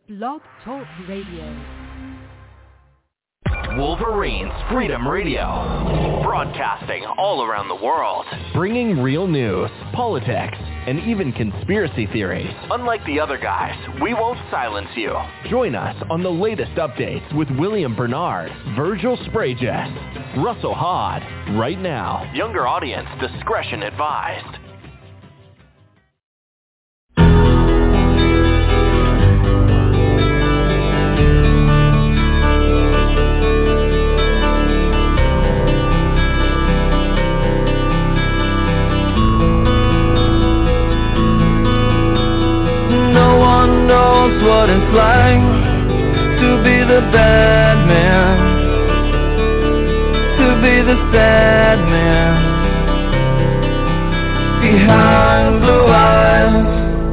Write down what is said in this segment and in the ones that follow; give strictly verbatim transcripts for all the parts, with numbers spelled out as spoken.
Blog Talk Radio. Wolverines Freedom Radio, broadcasting all around the world, bringing real news, politics, and even conspiracy theories. Unlike the other guys, we won't silence you. Join us on the latest updates with William Bernard, Virgil Sprayjes, Russell Hod, right now. Younger audience discretion advised. Knows what it's like to be the bad man, to be the sad man behind blue eyes.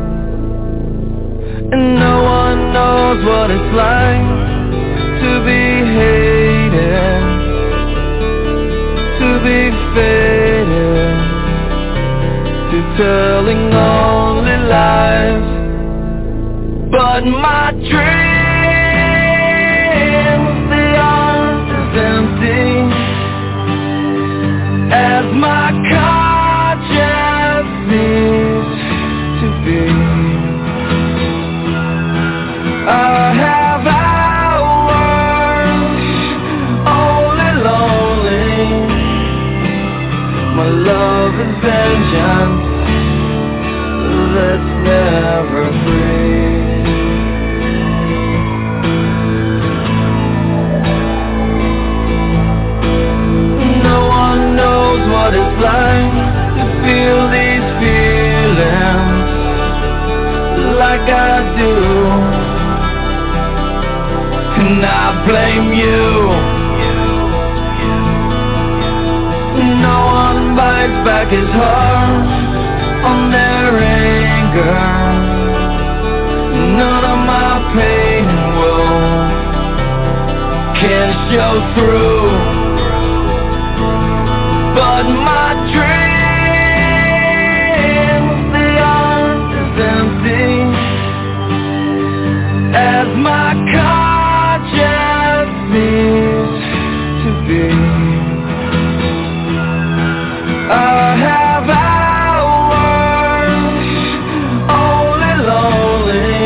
And no one knows what it's like to be hated, to be faded, to telling only lies. But my dreams, the arms is empty, as my conscience needs to be. I have hours, only lonely. My love is vengeance that's never free. What it's like to feel these feelings like I do, and I blame you. No one bites back his heart on their anger. None of my pain and woe can show through. But my dreams, the arms is empty, as my conscience needs to be. I have hours, only lonely.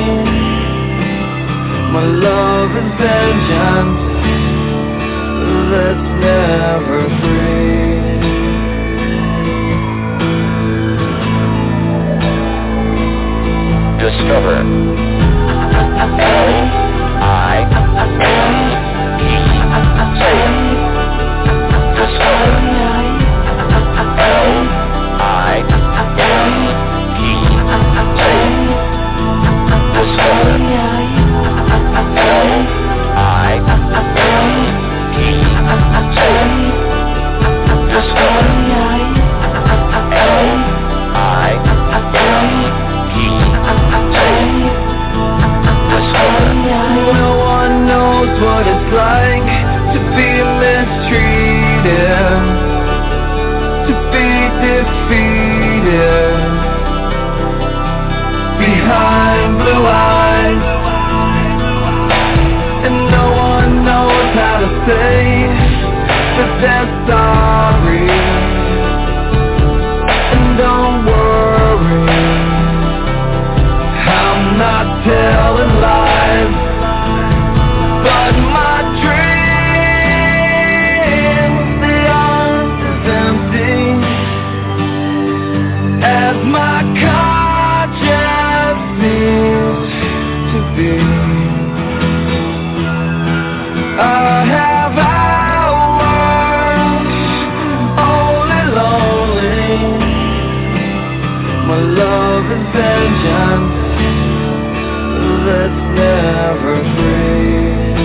My love is vengeance that's never free. Discover. L I M E. Say it. Discover. L I M E. Say it. Discover. L I M E. Say it. Discover. L I M E. No one knows what it's like to be mistreated, to be defeated behind blue eyes. And no one knows how to say that they're sorry. And don't worry, I'm not telling lies. But my dreams, the arms is empty, as my conscience needs to be. I have hours, only lonely. My love is vengeance that's never free.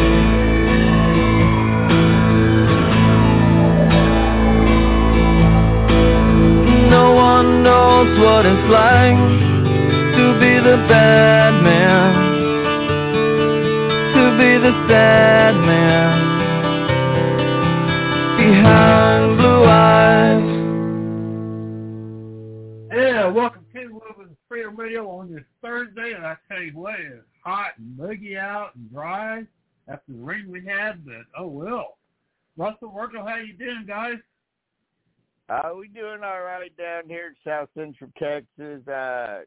No one knows what it's like to be the bad man, to be the sad man behind blue eyes. Yeah, welcome to Moving Freedom Radio on this Thursday, and I tell you what, it's hot and muggy out and dry after the rain we had, but oh well. Russell, Virgil, how you doing, guys? Uh, we doing all right down here in South Central Texas. Uh,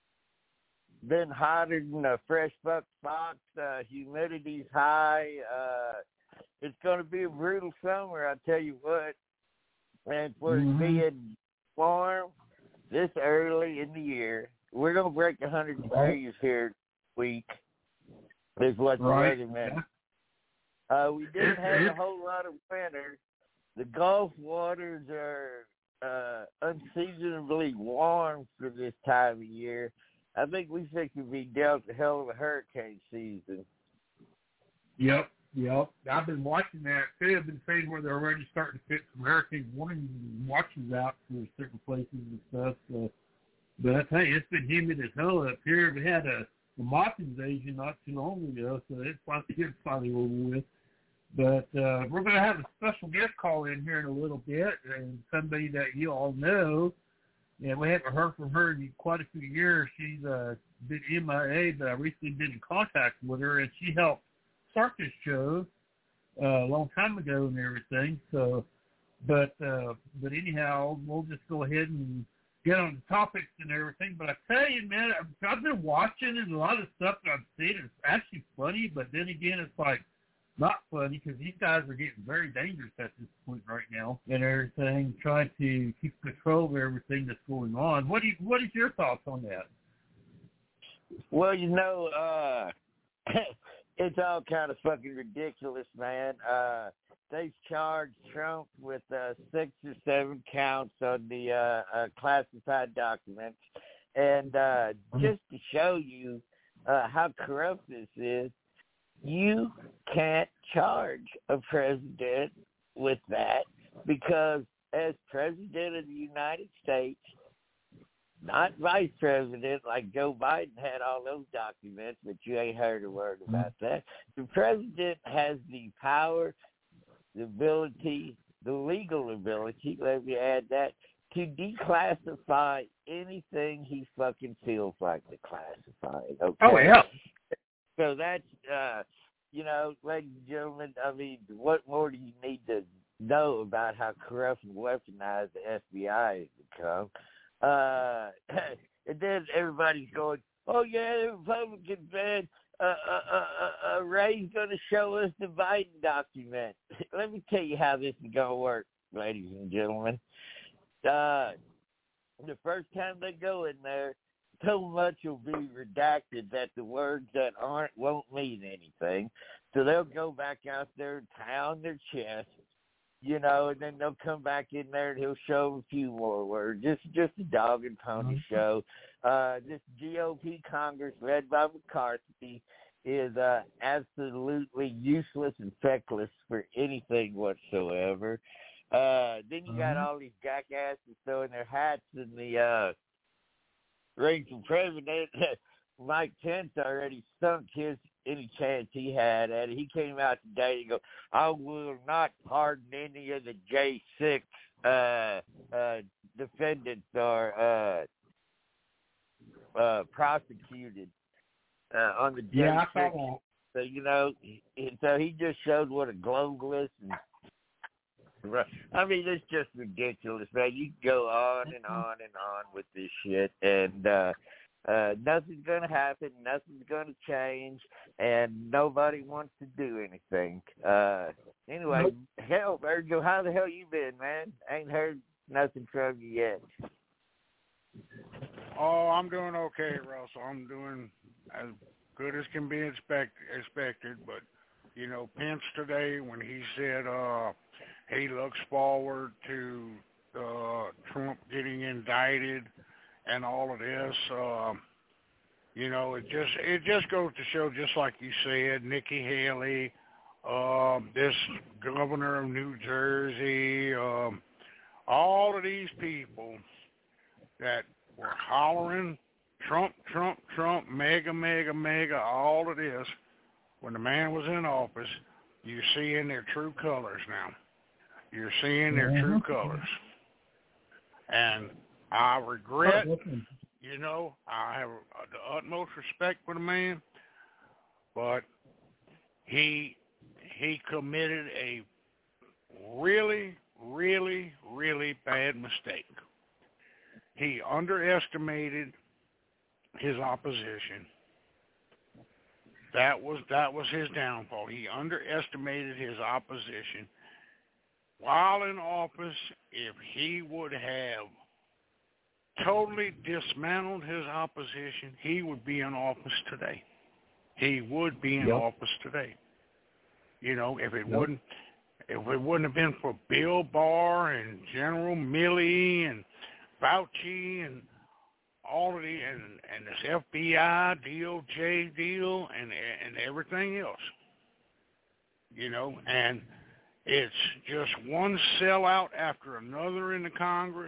been hotter than a fresh buck fox. Uh, humidity's high. Uh, it's going to be a brutal summer, I tell you what. And for mm-hmm. it being warm this early in the year, we're going to break one hundred degrees here this week, is what right. the weather meant. Uh, we didn't have a whole lot of winter. The Gulf waters are uh, unseasonably warm for this time of year. I think we think we'd be dealt a hell of a hurricane season. Yep, yep. I've been watching that too. I've been saying where they're already starting to put some hurricane warning watches out for certain places and stuff. So, but I tell you, it's been humid as hell up here. We had a, a moth invasion not too long ago, so it's probably, it's probably over with. But uh, we're going to have a special guest call in here in a little bit, and somebody that you all know. And we haven't heard from her in quite a few years. She's uh, been M I A, but I recently been in contact with her, and she helped start this show uh, a long time ago and everything. So, but uh, but anyhow, we'll just go ahead and get on the topics and everything. But I tell you, man, I've, I've been watching, and a lot of stuff that I've seen is actually funny, but then again, it's like, not funny because these guys are getting very dangerous at this point right now and everything, trying to keep control of everything that's going on. What do you, what is your thoughts on that? Well, you know, uh, it's all kind of fucking ridiculous, man. Uh, they've charged Trump with uh, six or seven counts on the uh, uh, classified documents. And uh, just to show you uh, how corrupt this is, you can't charge a president with that because as president of the United States, not vice president like Joe Biden had all those documents, but you ain't heard a word about that. The president has the power, the ability, the legal ability, let me add that, to declassify anything he fucking feels like declassified. Okay? Oh, yeah. So that's, uh, you know, ladies and gentlemen, I mean, what more do you need to know about how corrupt and weaponized the F B I has become? Uh, and then everybody's going, oh, yeah, the Republicans, man, uh, uh, uh, uh, Ray's going to show us the Biden document. Let me tell you how this is going to work, ladies and gentlemen. Uh, the first time they go in there, so much will be redacted that the words that aren't won't mean anything. So they'll go back out there and pound their chest, you know, and then they'll come back in there and he'll show them a few more words. Just just a dog and pony mm-hmm. show. Uh, this G O P Congress led by McCarthy is uh, absolutely useless and feckless for anything whatsoever. Uh, then you mm-hmm. got all these jackasses throwing their hats in the uh, ring for president. Mike Pence already sunk his any chance he had at it. He came out today and go, I will not pardon any of the J six uh, uh, defendants or uh, uh, prosecuted uh, on the J six. Yeah, I saw that. So, you know, he, so he just showed what a globalist and I mean, it's just ridiculous, man. You can go on and on and on with this shit, and uh, uh, nothing's going to happen, nothing's going to change, and nobody wants to do anything. Uh, anyway, nope. Hell, Virgil, how the hell you been, man? Ain't heard nothing from you yet. Oh, I'm doing okay, Russell. I'm doing as good as can be expect, expected, but, you know, Pence today, when he said, uh, he looks forward to uh, Trump getting indicted and all of this. Uh, you know, it just it just goes to show, just like you said, Nikki Haley, uh, this governor of New Jersey, um, all of these people that were hollering Trump, Trump, Trump, mega, mega, mega, all of this, when the man was in office, you're seeing their true colors now. You're seeing their true colors. And I regret, You know, I have uh, the utmost respect for the man, but he he committed a really, really, really bad mistake. He underestimated his opposition. That was that was his downfall. He underestimated his opposition. While in office, if he would have totally dismantled his opposition, he would be in office today. He would be in yep. office today. You know, if it yep. wouldn't if it wouldn't have been for Bill Barr and General Milley and Fauci and all of the and, and this F B I, D O J deal and and everything else. You know, and it's just one sellout after another in the Congress.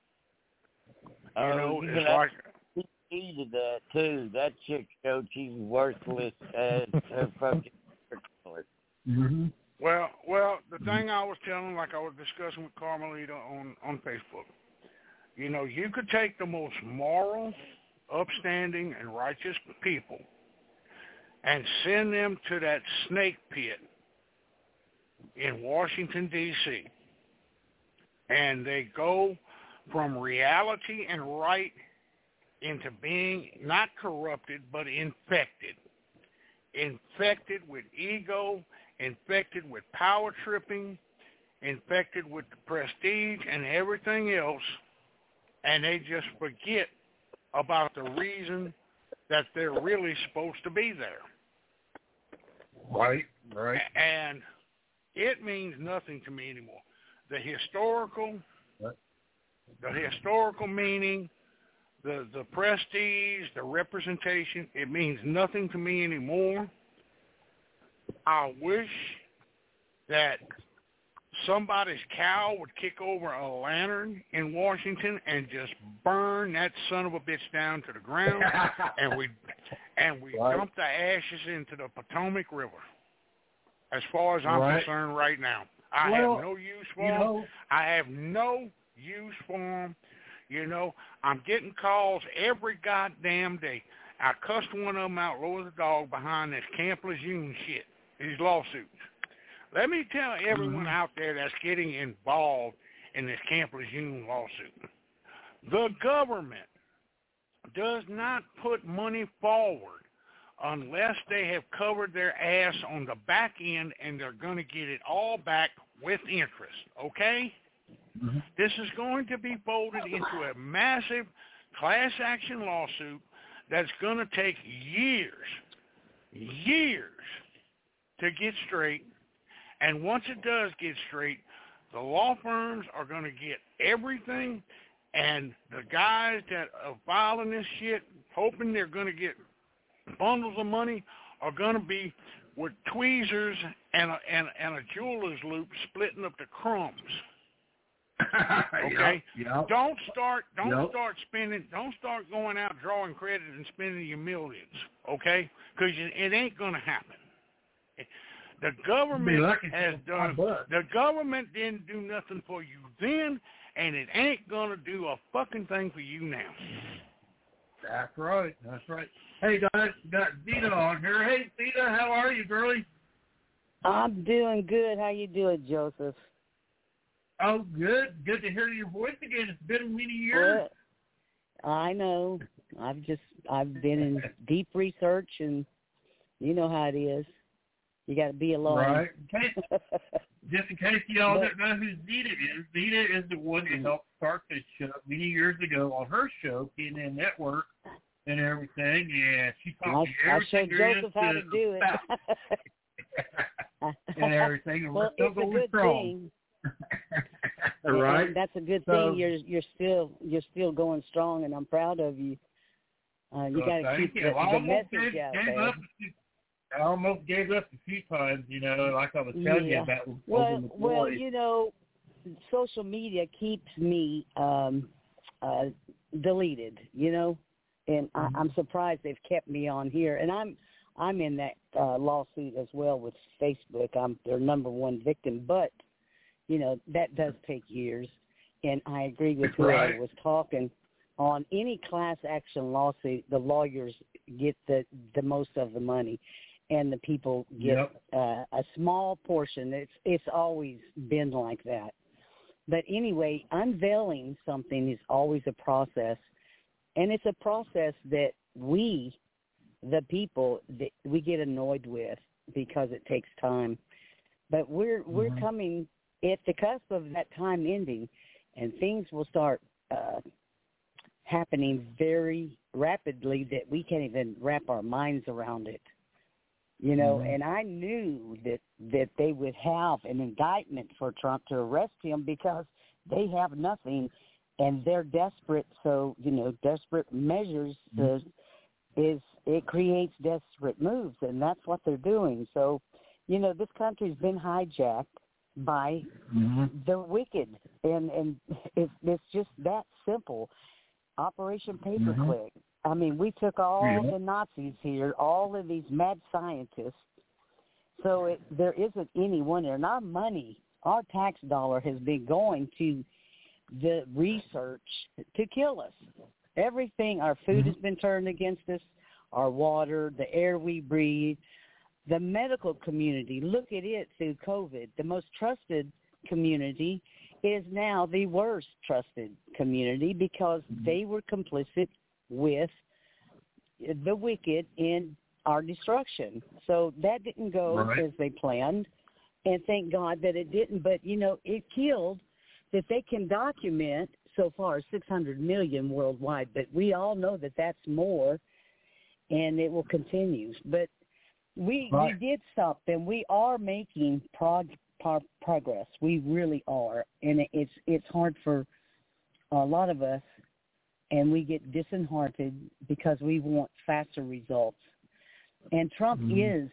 You oh, know, you it's know, like he did that too. That chick showed she's worthless as a fucking worthless. Mm-hmm. Well, well, the thing I was telling, like I was discussing with Carmelita on on Facebook. You know, you could take the most moral, upstanding, and righteous people and send them to that snake pit in Washington, D C, and they go from reality and right into being not corrupted, but infected. Infected with ego, infected with power tripping, infected with the prestige and everything else, and they just forget about the reason that they're really supposed to be there. Right, right. And it means nothing to me anymore. The historical, right. the historical meaning, the the prestige, the representation, it means nothing to me anymore. I wish that somebody's cow would kick over a lantern in Washington and just burn that son of a bitch down to the ground, and we and we right. dump the ashes into the Potomac River. As far as I'm right. concerned right now, I well, have no use for you them. know, I have no use for them. You know, I'm getting calls every goddamn day. I cussed one of them out, low as a dog, behind this Camp Lejeune shit, these lawsuits. Let me tell everyone mm-hmm. out there that's getting involved in this Camp Lejeune lawsuit, the government does not put money forward unless they have covered their ass on the back end, and they're going to get it all back with interest, okay? Mm-hmm. This is going to be folded into a massive class action lawsuit that's going to take years, years to get straight. And once it does get straight, the law firms are going to get everything, and the guys that are filing this shit, hoping they're going to get bundles of money, are going to be with tweezers and a, and, and a jeweler's loop splitting up the crumbs. Okay, yep, yep. don't start. Don't yep. start spending. Don't start going out drawing credit and spending your millions. Okay, because it ain't going to happen. The government has done. The government didn't do nothing for you then, and it ain't going to do a fucking thing for you now. That's right. That's right. Hey guys, we got Zeta on here. Hey Zeta, how are you, girlie? I'm doing good. How you doing, Joseph? Oh, good. Good to hear your voice again. It's been many years. Well, I know. I've just I've been in deep research, and you know how it is. You got to be alone. Right. Okay. Just in case y'all but, don't know who Zeta is, Zeta is the one that helped start this show many years ago on her show, P N N Network, and everything. Yeah, she taught I'll, me everything I'll show Joseph how to do it. and everything, and well, we're still it's going a good strong. Thing. Right. And that's a good so, thing. You're you're still you're still going strong, and I'm proud of you. Uh, you well, got to keep you. the, well, the message gave, out gave there. Up, I almost gave up a few times, you know, like I was telling yeah. you about. Well, well, you know, social media keeps me um, uh, deleted, you know, and mm-hmm. I, I'm surprised they've kept me on here, and I'm I'm in that uh, lawsuit as well with Facebook. I'm their number one victim, but you know that does take years, and I agree with who right. I was talking on any class action lawsuit, the lawyers get the, the most of the money, and the people get Yep. uh, a small portion. It's it's always been like that. But anyway, unveiling something is always a process, and it's a process that we, the people, that we get annoyed with because it takes time. But we're we're Mhm. coming at the cusp of that time ending, and things will start uh, happening very rapidly that we can't even wrap our minds around it. You know, Mhm. and I knew that, that they would have an indictment for Trump to arrest him because they have nothing, and they're desperate. So, you know, desperate measures uh, is it creates desperate moves, and that's what they're doing. So, you know, this country's been hijacked by Mhm. the wicked, and and it's it's just that simple. Operation Paperclip. I mean, we took all Yeah. the Nazis here, all of these mad scientists. So it, there isn't any wonder. And our money, our tax dollar has been going to the research to kill us. Everything, our food has been turned against us, our water, the air we breathe, the medical community. Look at it through COVID. The most trusted community is now the worst trusted community because they were complicit with the wicked in our destruction. So that didn't go Right. as they planned, and thank God that it didn't. But, you know, it killed that they can document so far six hundred million worldwide, but we all know that that's more, and it will continue. But we Right. we did something. We are making prog- pro- progress. We really are, and it, it's it's hard for a lot of us, and we get disheartened because we want faster results. And Trump Mhm. is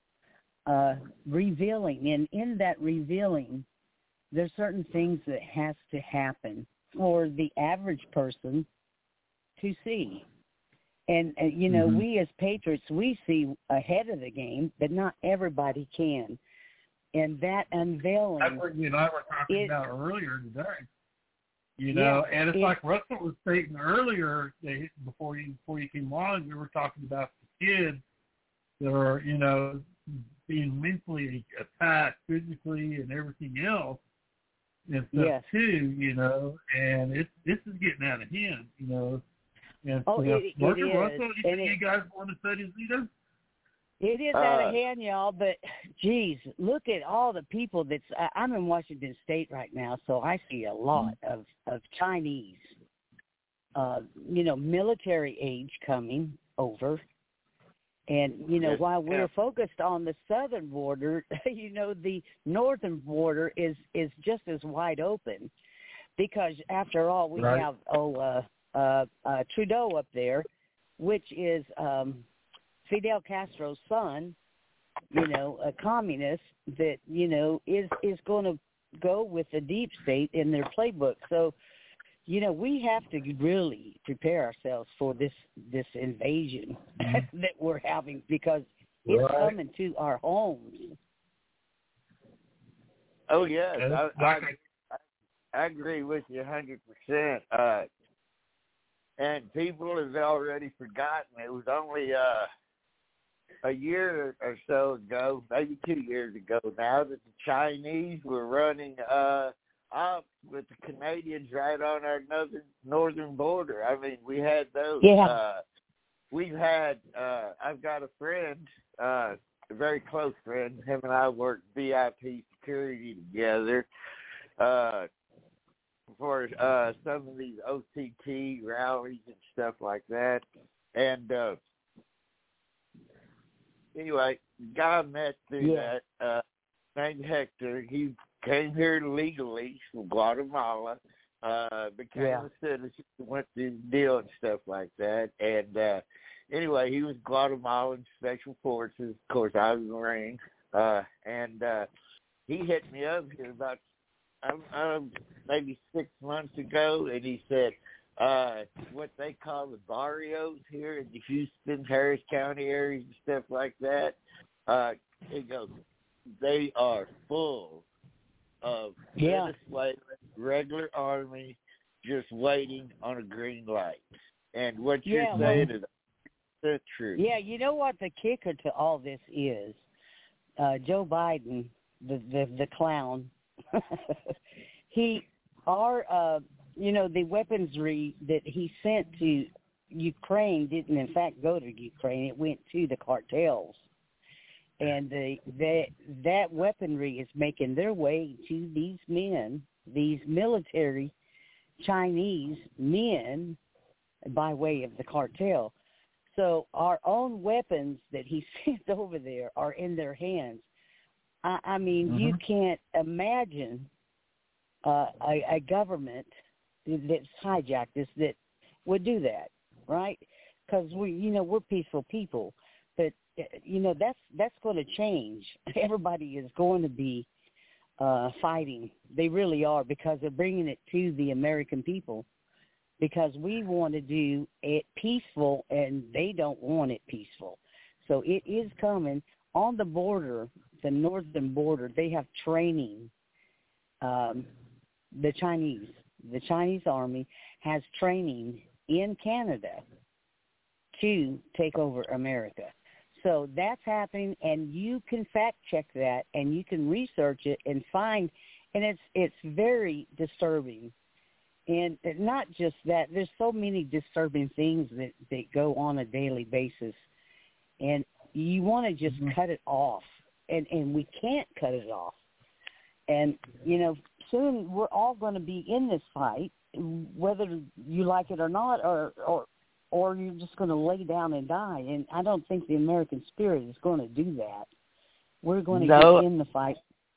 uh, revealing, and in that revealing, there's certain things that has to happen for the average person to see. And, uh, you know, Mhm. we as patriots, we see ahead of the game, but not everybody can. And that unveiling, That's what you and I were talking it- about earlier today. You know, Yeah, and it's it- like Russell was stating earlier, they, before you before you came on, we were talking about the kids that are, you know, being mentally attacked physically and everything else and stuff Yes. too, you know, and it's this is getting out of hand, you know. And Oh, so, it- it Roger is, Russell, you, and you it- guys want to study Zito? It is out Uh, of hand, y'all, but, geez, look at all the people that's – I'm in Washington State right now, so I see a lot of, of Chinese, uh, you know, military age coming over. And, you know, Yes, while we're yeah. focused on the southern border, you know, the northern border is, is just as wide open because, after all, we Right. have, oh, uh, uh, uh, Trudeau up there, which is um, – Fidel Castro's son, you know, a communist that, you know, is, is going to go with the deep state in their playbook. So, you know, we have to really prepare ourselves for this, this invasion that we're having because it's Right. coming to our homes. Oh yes, And I, it's like I, I agree with you a hundred percent. Uh, and people have already forgotten. It was only uh, a year or so ago, maybe two years ago now, that the Chinese were running uh, up with the Canadians right on our northern northern border. I mean, we had those. Yeah. Uh, we've had. Uh, I've got a friend, uh, a very close friend. Him and I worked V I P security together uh, for uh, some of these O C T rallies and stuff like that. And uh, anyway, guy I met through Yeah. that, uh, named Hector. He came here legally from Guatemala, uh, became Yeah. a citizen, went through the deal and stuff like that. And uh, anyway, he was Guatemalan Special Forces. Of course, I was Marine. Uh, and uh, he hit me up here about um, um, maybe six months ago, and he said, uh, what they call the barrios here in the Houston, Harris County areas and stuff like that, uh, he goes, they are full of Yeah. Venezuelan regular army just waiting on a green light. And what you're Yeah, saying well, is the truth. Yeah, you know what the kicker to all this is? Uh, Joe Biden, the the, the clown, he, our, uh, you know, the weaponry that he sent to Ukraine didn't in fact go to Ukraine. It went to the cartels. And the, the, that weaponry is making their way to these men, these military Chinese men, by way of the cartel. So our own weapons that he sent over there are in their hands. I, I mean, mm-hmm. you can't imagine uh, a, a government that's hijacked this that would do that, right? Because we, you know, we're peaceful people, but you know that's that's going to change. Everybody is going to be uh, fighting. They really are, because they're bringing it to the American people. Because we want to do it peaceful, and they don't want it peaceful. So it is coming on the border, the northern border. They have training. Um, the Chinese, the Chinese army has training in Canada to take over America. So that's happening, and you can fact check that, and you can research it and find, and it's it's very disturbing. And not just that, there's so many disturbing things that, that go on a daily basis. And you want to just mm-hmm. cut it off. And, and we can't cut it off. And, you know, soon we're all going to be in this fight, whether you like it or not, or, or, or you're just going to lay down and die. And I don't think the American spirit is going to do that. We're going to no, get in the fight.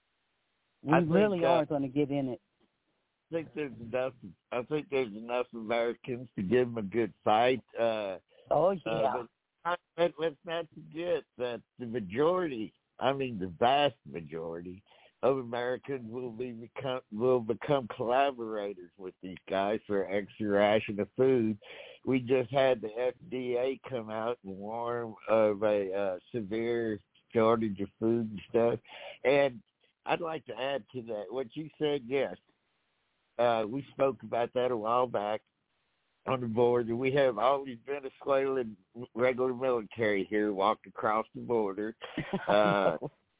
We I really think, uh, are going to get in it. I think there's enough. I think there's enough Americans to give them a good fight. Uh, oh yeah. Uh, but let, let's not forget that the majority, I mean the vast majority of Americans will be become will become collaborators with these guys for extra ration of food. We just had the F D A come out and warn of a uh, severe shortage of food and stuff. And I'd like to add to that what you said. Yes. Uh, we spoke about that a while back on the border. We have all these Venezuelan regular military here walk across the border. Uh,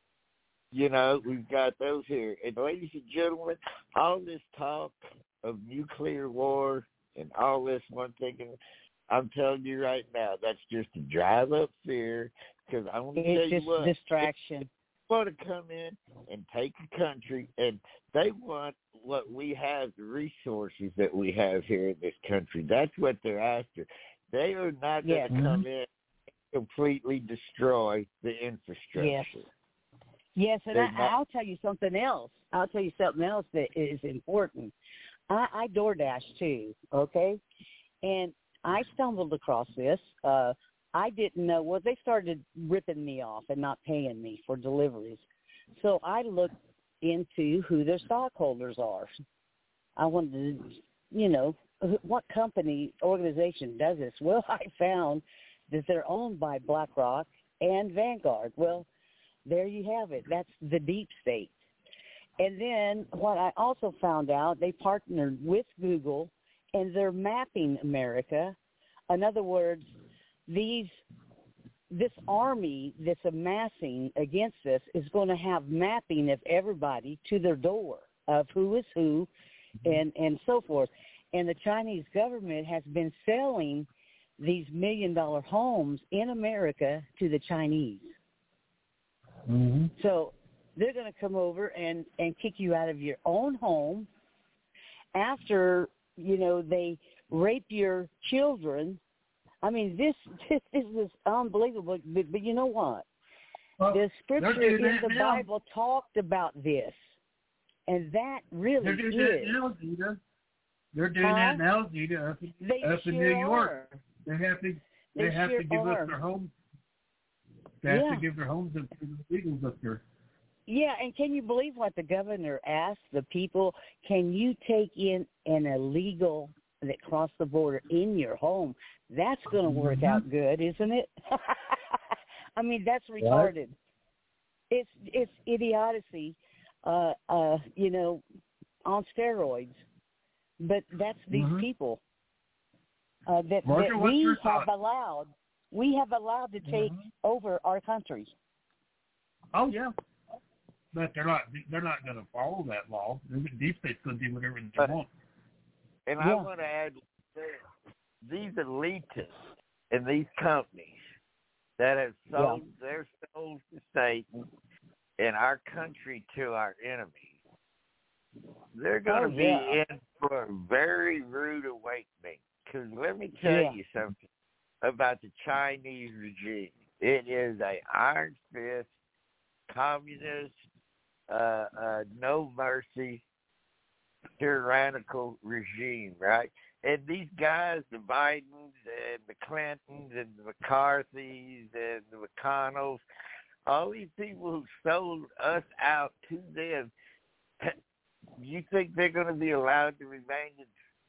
you know, we've got those here. And ladies and gentlemen, all this talk of nuclear war and all this one thing, I'm telling you right now, that's just to drive up fear. Because I want to tell you what, distraction. They want to come in and take a country, and they want what we have, the resources that we have here in this country. That's what they're after. They are not going to yes. come in and completely destroy the infrastructure. Yes, yes and I, not- I'll tell you something else. I'll tell you something else that is important. I, I DoorDash too, okay? And I stumbled across this. Uh, I didn't know. Well, they started ripping me off and not paying me for deliveries. So I looked into who their stockholders are. I wanted to, you know, what company, organization does this? Well, I found that they're owned by BlackRock and Vanguard. Well, there you have it. That's the deep state. And then what I also found out, they partnered with Google, and they're mapping America. In other words, these this army that's amassing against us is going to have mapping of everybody to their door of who is who and, and so forth. And the Chinese government has been selling these million-dollar homes in America to the Chinese. Mm-hmm. So they're going to come over and, and kick you out of your own home after, you know, they rape your children. I mean, this this, this is unbelievable. But, but you know what? Well, the scripture in the now. Bible talked about this, and that really they're doing is. That now, Zita. They're doing huh? that now, Zita, up, in, They up sure in New York. are. They have to. They, They, have sure to give are. up their homes. They have Yeah. to give their homes up to the illegals up there. Yeah, and can you believe what the governor asked the people? Can you take in an illegal that crossed the border in your home? That's going to work mm-hmm. out good, isn't it? I mean, that's retarded. What? It's it's idiocy, uh, uh, you know, on steroids. but that's these mm-hmm. people uh, that, Roger, that what's we your have thought? allowed. We have allowed to take mm-hmm. over our country. Oh yeah, but they're not. They're not going to follow that law. The deep state's going to do whatever they but, want. And yeah. I want to add, these elitists and these companies that have sold yeah. their souls to Satan and our country to our enemies, they're going oh, to be yeah. in for a very rude awakening. Because let me tell yeah. you something about the Chinese regime. It is a iron fist, communist, uh, uh, no mercy, tyrannical regime, right? And these guys, the Bidens and the Clintons and the McCarthys and the McConnells, all these people who sold us out to them, you think they're going to be allowed to remain in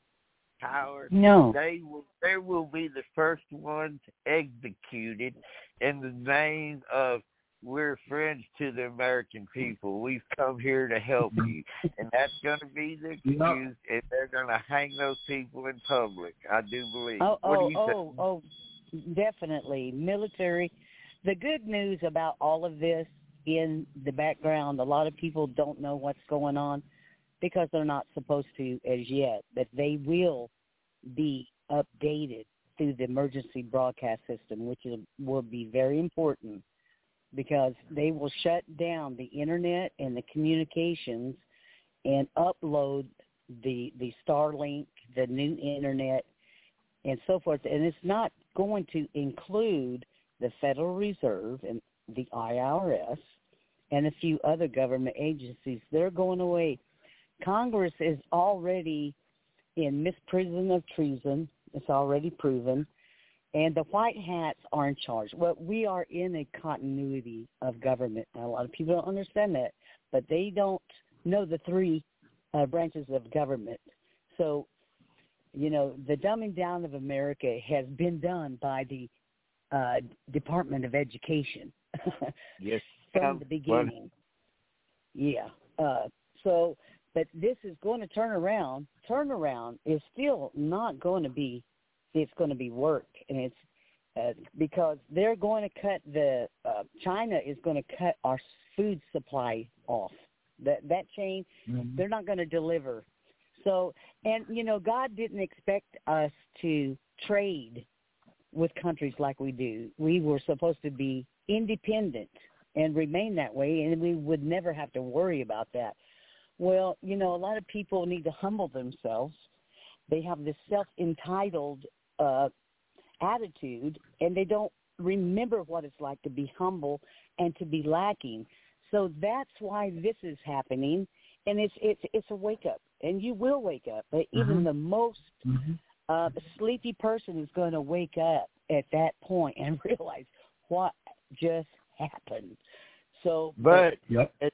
power? No. They will. They will be the first ones executed in the name of we're friends to the American people. We've come here to help you. And that's going to be the excuse, yep. and they're going to hang those people in public, I do believe. Oh, what oh, do you oh, think? oh, definitely. Military. The good news about all of this in the background, a lot of people don't know what's going on because they're not supposed to as yet, but they will be updated through the emergency broadcast system, which is, will be very important, because they will shut down the internet and the communications and upload the the Starlink, the new internet, and so forth. And it's not going to include the Federal Reserve and the I R S and a few other government agencies. They're going away. Congress is already in misprision of treason. It's already proven. And the white hats are in charge. Well, we are in a continuity of government. A lot of people don't understand that, but they don't know the three uh, branches of government. So, you know, the dumbing down of America has been done by the uh, Department of Education. Yes. From the beginning. Yeah. Uh, so, but this is going to turn around. Turnaround is still not going to be it's going to be work, and it's uh, because they're going to cut the uh, China is going to cut our food supply off. That that chain, mm-hmm. they're not going to deliver. So, and you know, God didn't expect us to trade with countries like we do. We were supposed to be independent and remain that way, and we would never have to worry about that. Well, you know, a lot of people need to humble themselves. They have this self-entitled uh, attitude, and they don't remember what it's like to be humble and to be lacking. So that's why this is happening, and it's it's it's a wake-up, and you will wake up. But mm-hmm. even the most mm-hmm. uh, sleepy person is going to wake up at that point and realize what just happened. So, but yep. at,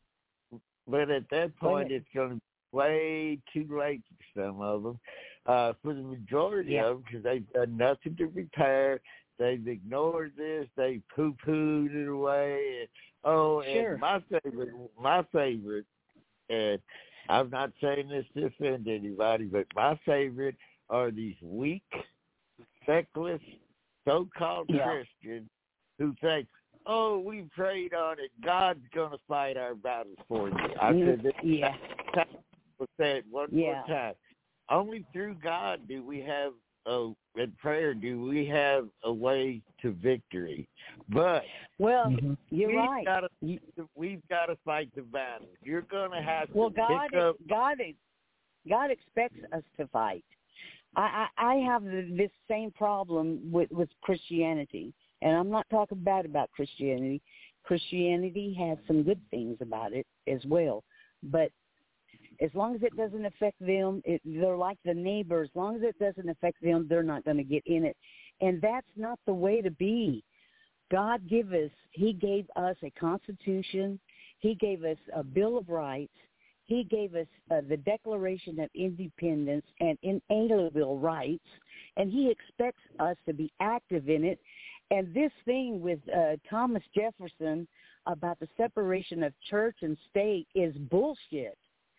but at that point, it's going to be way too late for some of them. Uh, for the majority yeah. of them, because they've done nothing to repair. They've ignored this. They poo-pooed it away. And, oh, sure. and my favorite, my favorite, and I'm not saying this to offend anybody, but my favorite are these weak, feckless, so-called yeah. Christians who think, oh, we prayed on it. God's going to fight our battles for you. I said this yeah. time. We'll say it one yeah. more time. Only through God do we have, a, in prayer, do we have a way to victory. But well, mm-hmm. you're we've right. Gotta, we've got to fight the battle. You're going to have well, to God, pick up. God, God expects us to fight. I, I, I have this same problem with, with Christianity, and I'm not talking bad about Christianity. Christianity has some good things about it as well, but as long as it doesn't affect them, it, they're like the neighbor. As long as it doesn't affect them, they're not going to get in it. And that's not the way to be. God gave us, he gave us a constitution. He gave us a Bill of Rights. He gave us uh, the Declaration of Independence and inalienable rights. And he expects us to be active in it. And this thing with uh, Thomas Jefferson about the separation of church and state is bullshit.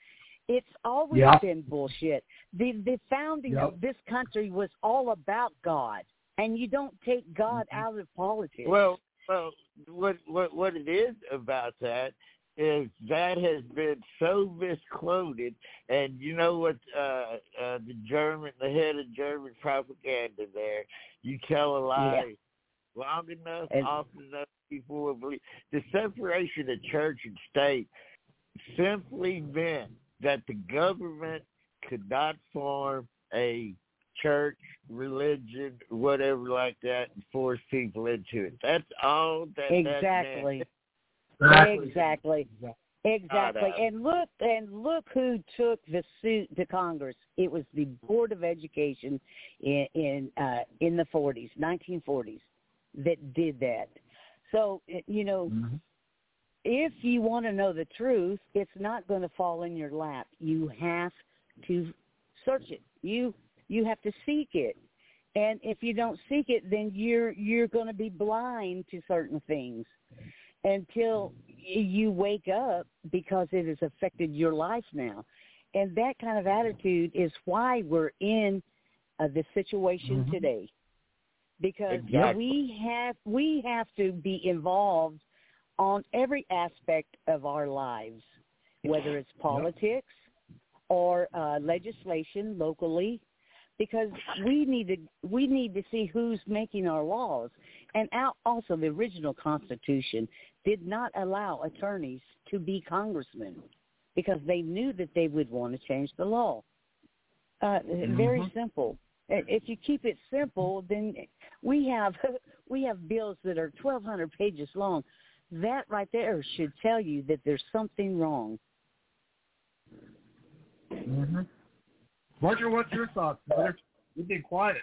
It's always yep. been bullshit. The the founding yep. of this country was all about God, and you don't take God mm-hmm. out of politics. Well, well, what what what it is about that is that has been so misquoted, and you know what? Uh, uh, the German, the head of German propaganda, there, you tell a lie yeah. long enough, and, often enough, people will believe. The separation of church and state simply meant that the government could not form a church, religion, whatever like that, and force people into it. That's all that exactly. That meant. Exactly. Exactly. And look and look who took the suit to Congress. It was the Board of Education in in, uh, in the forties, nineteen forties, that did that. So, you know, mm-hmm. if you want to know the truth, it's not going to fall in your lap. You have to search it. You you have to seek it. And if you don't seek it, then you're you're going to be blind to certain things until you wake up, because it has affected your life now. And that kind of attitude is why we're in uh, the situation mm-hmm. today. Because exactly. we have we have to be involved on every aspect of our lives, whether it's politics yep. or uh, legislation locally, because we need to we need to see who's making our laws. And also, the original Constitution did not allow attorneys to be congressmen because they knew that they would want to change the law. Uh, mm-hmm. Very simple. If you keep it simple, then we have we have bills that are twelve hundred pages long. That right there should tell you that there's something wrong. Mm-hmm. Roger, what's your thoughts, brother? You've been quiet.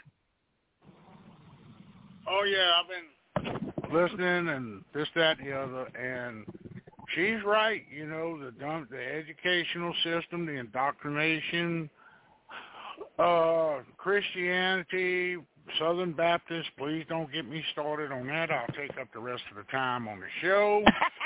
Oh, yeah, I've been listening and this, that, and the other, and she's right. You know, the dumb, the educational system, the indoctrination, uh, Christianity, Southern Baptist, please don't get me started on that. I'll take up the rest of the time on the show.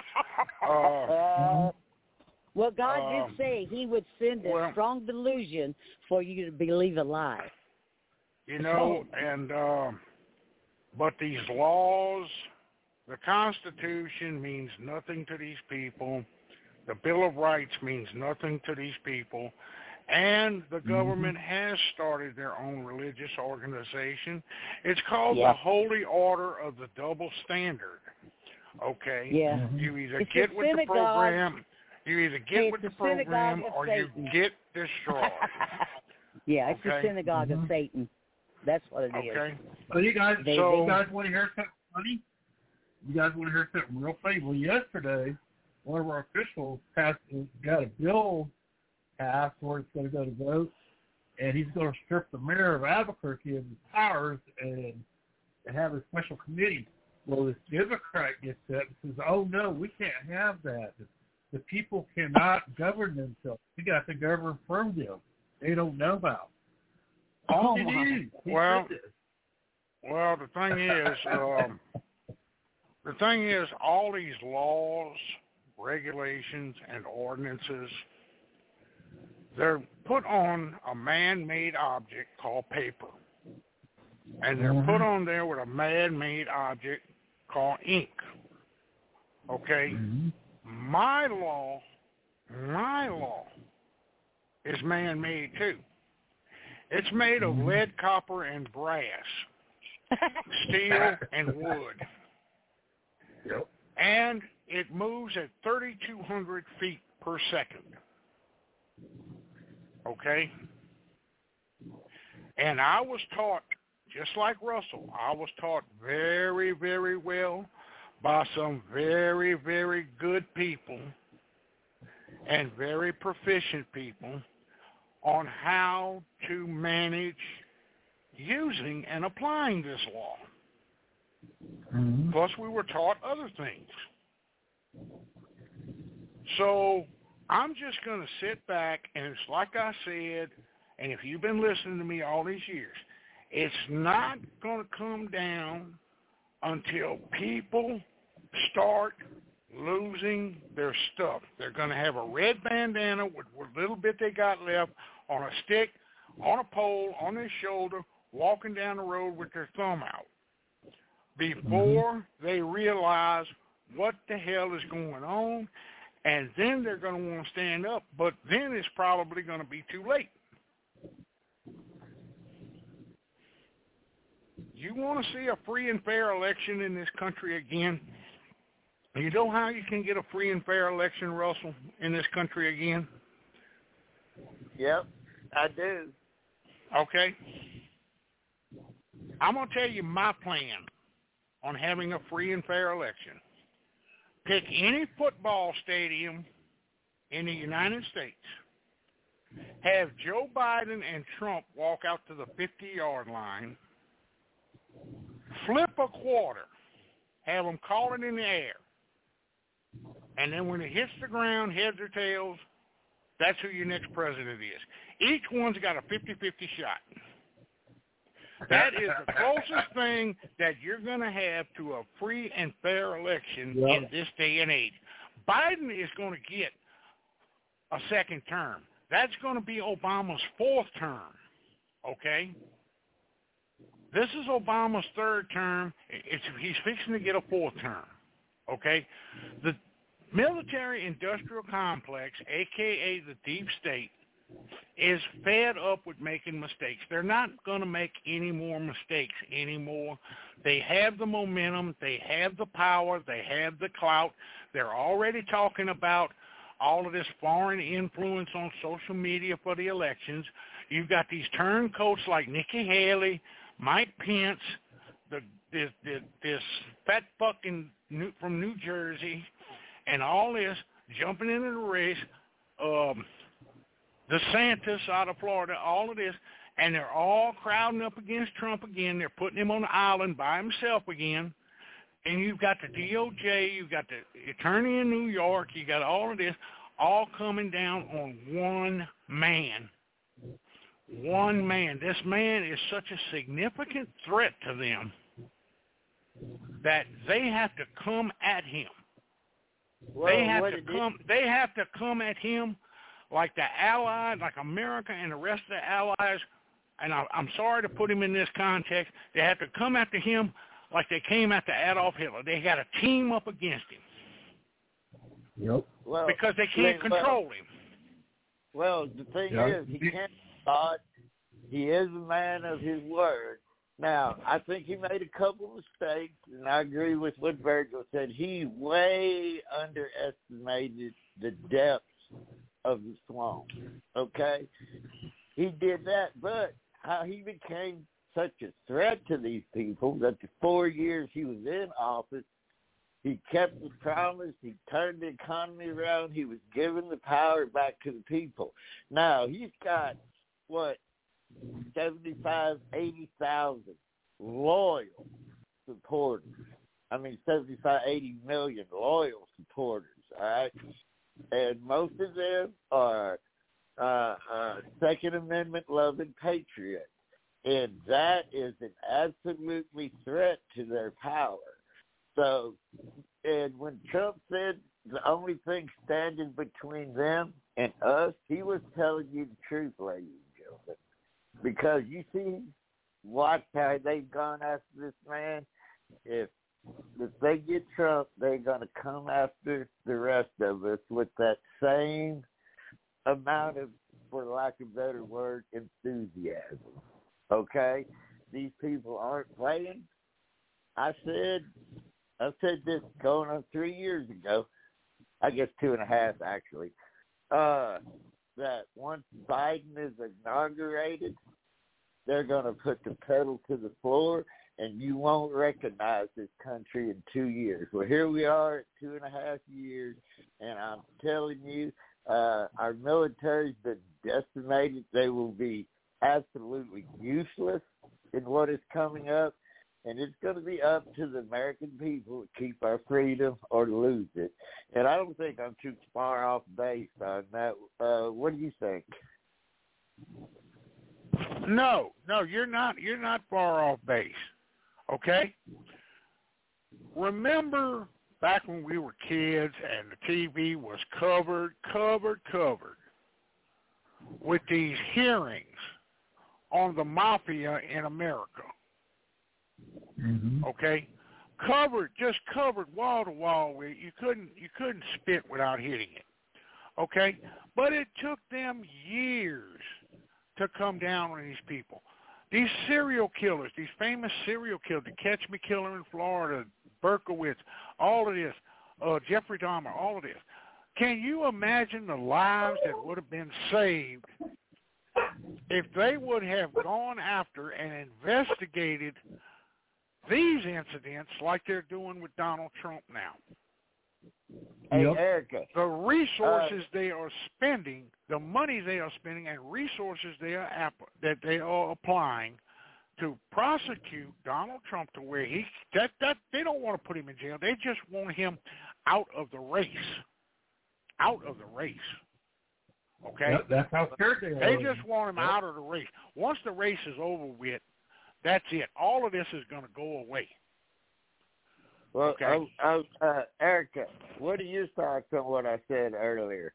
uh, well, God uh, did say he would send a well, strong delusion for you to believe a lie. You know, and uh, but these laws, the Constitution means nothing to these people. The Bill of Rights means nothing to these people. And the government mm-hmm. has started their own religious organization. It's called yeah. the Holy Order of the Double Standard. Okay? Yeah. You either it's get with synagogue. the program, you either get it's with the, the program or Satan. you get destroyed. yeah, it's okay? the synagogue mm-hmm. of Satan. That's what it is. Okay. So you guys, they, so they, you guys want to hear something funny? You guys want to hear something real funny? Well, yesterday, one of our officials passed, got a bill passed where it's going to go to vote, and he's going to strip the mayor of Albuquerque of his powers and, and have a special committee. Well, this Democrat gets up and says, oh, no, we can't have that. The, the people cannot govern themselves. We got to govern from them. They don't know about. All oh, they do. Well, well, the thing is, um, the thing is, all these laws, regulations, and ordinances, they're put on a man-made object called paper. And they're mm-hmm. put on there with a man-made object called ink. Okay? Mm-hmm. My law, my law is man-made too. It's made of mm-hmm. lead, copper, and brass, steel, and wood. Yep. And it moves at thirty-two hundred feet per second. Okay? And I was taught, just like Russell, I was taught very, very well by some very, very good people and very proficient people on how to manage using and applying this law. Mm-hmm. Plus, we were taught other things. So I'm just going to sit back, and it's like I said, and if you've been listening to me all these years, it's not going to come down until people start losing their stuff. They're going to have a red bandana with what little bit they got left on a stick, on a pole, on their shoulder, walking down the road with their thumb out before mm-hmm. they realize what the hell is going on, and then they're going to want to stand up, but then it's probably going to be too late. You want to see a free and fair election in this country again? You know how you can get a free and fair election, Russell, in this country again? Yep, I do. Okay. I'm going to tell you my plan on having a free and fair election. Pick any football stadium in the United States. Have Joe Biden and Trump walk out to the fifty-yard line. Flip a quarter. Have them call it in the air. And then when it hits the ground, heads or tails, that's who your next president is. Each one's got a fifty-fifty shot. That is the closest thing that you're going to have to a free and fair election yep. in this day and age. Biden is going to get a second term. That's going to be Obama's fourth term, okay? This is Obama's third term. It's, he's fixing to get a fourth term, okay? The military-industrial complex, a k a the deep state, is fed up with making mistakes. They're not going to make any more mistakes anymore. They have the momentum. They have the power. They have the clout. They're already talking about all of this foreign influence on social media for the elections. You've got these turncoats like Nikki Haley, Mike Pence, the, this, this, this fat fucking new, from New Jersey, and all this jumping into the race. Um, DeSantis out of Florida, all of this, and they're all crowding up against Trump again. They're putting him on the island by himself again. And you've got the D O J, you've got the attorney in New York, you got all of this, all coming down on one man. One man. This man is such a significant threat to them that they have to come at him. Well, they have to come. They have to come at him like the Allies, like America and the rest of the Allies. And I, I'm sorry to put him in this context. They have to come after him like they came after Adolf Hitler. They got to team up against him. Yep. Well, because they can't well, control him. Well, the thing yep. is, he can't God. He is a man of his word. Now, I think he made a couple mistakes, and I agree with what Virgil said. He way underestimated the depths of the swamp, okay? He did that, but how he became such a threat to these people that the four years he was in office, he kept his promise, he turned the economy around, he was giving the power back to the people. Now, he's got, what, seventy-five, eighty thousand loyal supporters. I mean, seventy-five, eighty million loyal supporters, all right? And most of them are uh, uh, Second Amendment loving patriots. And that is an absolutely threat to their power. So, and when Trump said the only thing standing between them and us, he was telling you the truth, ladies and gentlemen. Because you see, watch how they've gone after this man. If if they get Trump, they're going to come after the rest of us with that same amount of, for lack of a better word, enthusiasm. Okay? These people aren't playing. I said, I said this going on three years ago, I guess two and a half actually, uh, that once Biden is inaugurated, they're going to put the pedal to the floor and you won't recognize this country in two years. Well, here we are at two and a half years, and I'm telling you, uh, our military's been decimated. They will be absolutely useless in what is coming up, and it's going to be up to the American people to keep our freedom or lose it. And I don't think I'm too far off base on that. Uh, what do you think? No, no, you're not. You're not far off base. Okay? Remember back when we were kids and the T V was covered, covered, covered with these hearings on the mafia in America. Mm-hmm. Okay? Covered, just covered wall to wall with it. You couldn't you couldn't spit without hitting it. Okay? But it took them years to come down on these people. These serial killers, these famous serial killers, the Catch Me Killer in Florida, Berkowitz, all of this, uh, Jeffrey Dahmer, all of this. Can you imagine the lives that would have been saved if they would have gone after and investigated these incidents like they're doing with Donald Trump now? Hey, Yep. Erica. The resources Uh, they are spending, the money they are spending, and resources they are app- that they are applying to prosecute Donald Trump to where he that that they don't want to put him in jail. They just want him out of the race, out of the race. Okay, Yep, that's how scared they are. they just want him out of the race. Once the race is over with, that's it. All of this is going to go away. Well, Okay. oh, oh, uh, Erica, what are your thoughts on what I said earlier?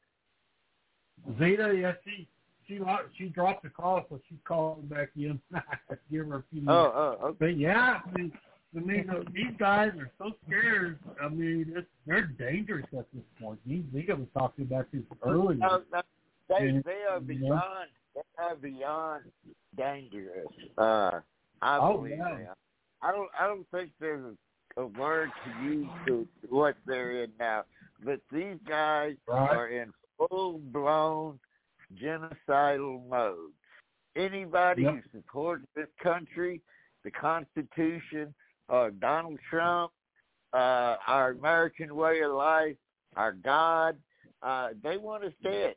Zeta, yeah, she she lo- she dropped the call, so she called back in. Give her a few minutes. Oh, oh, okay. But yeah, I mean, I mean, uh, these guys are so scared. I mean, it's, they're dangerous at this point. These Zeta was talking about this earlier. No, no, they And, they are you know, beyond they are beyond dangerous. Uh, I Oh, believe yeah. they are. I don't I don't think there's a, a word to use to what they're in now. But these guys Right. are in full blown genocidal mode. Anybody Yep. who supports this country, the Constitution, uh, Donald Trump, uh, our American way of life, our God, uh, they want us dead.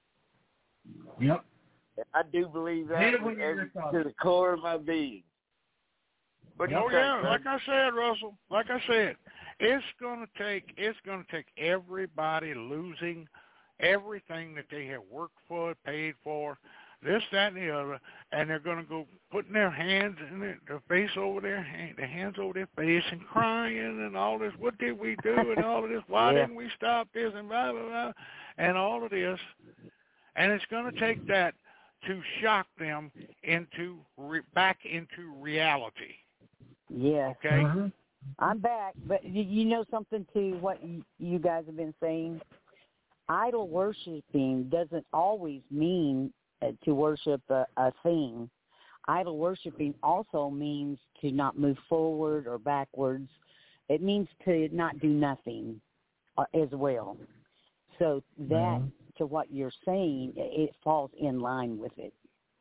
Yep. I do believe that Zeta, with what are your every, thoughts? to the core of my being. What do you Oh think, yeah, bud? like I said, Russell, like I said, it's gonna take it's gonna take everybody losing everything that they have worked for, paid for, this, that, and the other, and they're gonna go putting their hands in their, their face over their hand, their hands over their face and crying and all this. What did we do and all of this? Why Yeah. didn't we stop this and blah blah blah and all of this? And it's gonna take that to shock them into re- back into reality. Yes. Okay. Uh-huh. I'm back, but you, you know something to what you, you guys have been saying? Idol worshiping doesn't always mean uh, to worship a, a thing. Idol worshiping also means to not move forward or backwards. It means to not do nothing uh, as well. So that, Mhm. to what you're saying, it falls in line with it.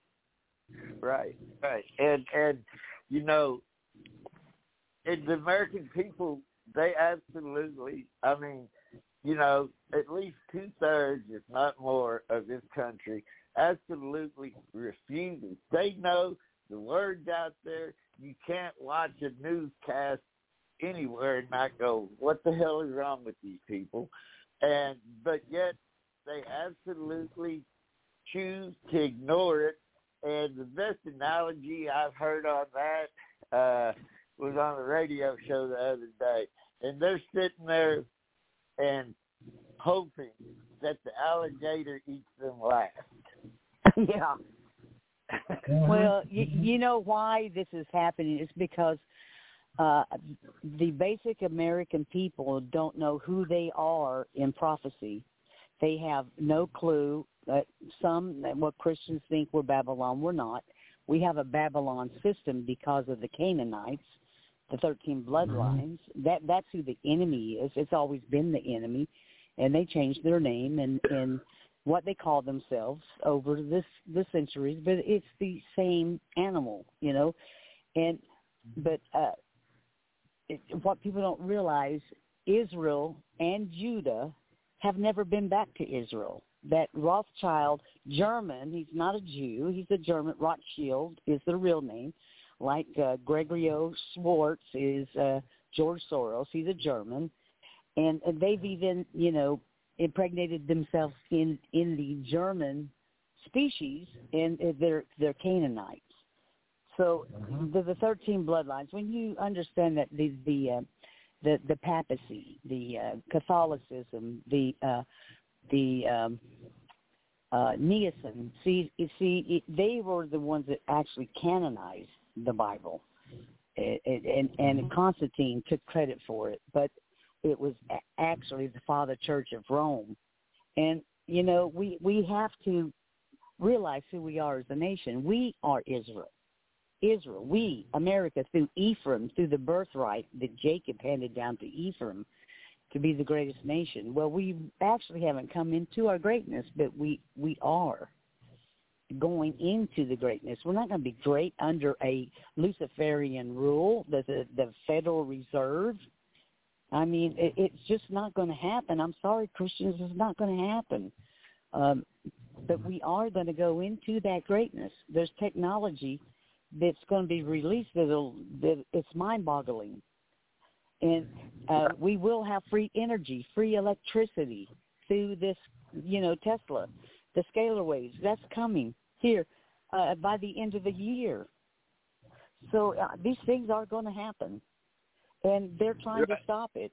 Right, right. And, and you know, and the American people, they absolutely, I mean, you know, at least two-thirds, if not more, of this country absolutely refuses. They know the word's out there. You can't watch a newscast anywhere and not go, what the hell is wrong with these people? And but yet they absolutely choose to ignore it. And the best analogy I've heard on that uh, was on a radio show the other day. And they're sitting there and hoping that the alligator eats them last. Yeah. Well, you, you know why this is happening? It's because uh, the basic American people don't know who they are in prophecy. They have no clue. Uh, some, what Christians think we're Babylon, we're not. We have a Babylon system because of the Canaanites, the thirteen bloodlines. Mm-hmm. That that's who the enemy is. It's always been the enemy, and they changed their name and, and what they call themselves over this the centuries. But it's the same animal, you know. And but uh, it, what people don't realize, Israel and Judah have never been back to Israel. That Rothschild, German, he's not a Jew, he's a German. Rothschild is the real name. Like uh, Gregorio Schwartz is uh, George Soros, he's a German. And, and they've even, you know, impregnated themselves in, in the German species, and they're, they're Canaanites. So mm-hmm. the, the thirteen bloodlines, when you understand that the, the uh, the the papacy, the uh, Catholicism, the uh, the um, uh, Nicene. See, you see, it, they were the ones that actually canonized the Bible, it, it, and and Constantine took credit for it, but it was actually the Father Church of Rome. And you know, we we have to realize who we are as a nation. We are Israel. Israel, we, America, through Ephraim, through the birthright that Jacob handed down to Ephraim to be the greatest nation. Well, we actually haven't come into our greatness, but we, we are going into the greatness. We're not going to be great under a Luciferian rule, the, the, the Federal Reserve. I mean, it, it's just not going to happen. I'm sorry, Christians, it's not going to happen. Um, but we are going to go into that greatness. There's technology that's going to be released that'll, that it's mind-boggling. And uh, we will have free energy, free electricity through this, you know, Tesla, the scalar waves. That's coming here uh, by the end of the year. So uh, these things are going to happen, and they're trying to stop it.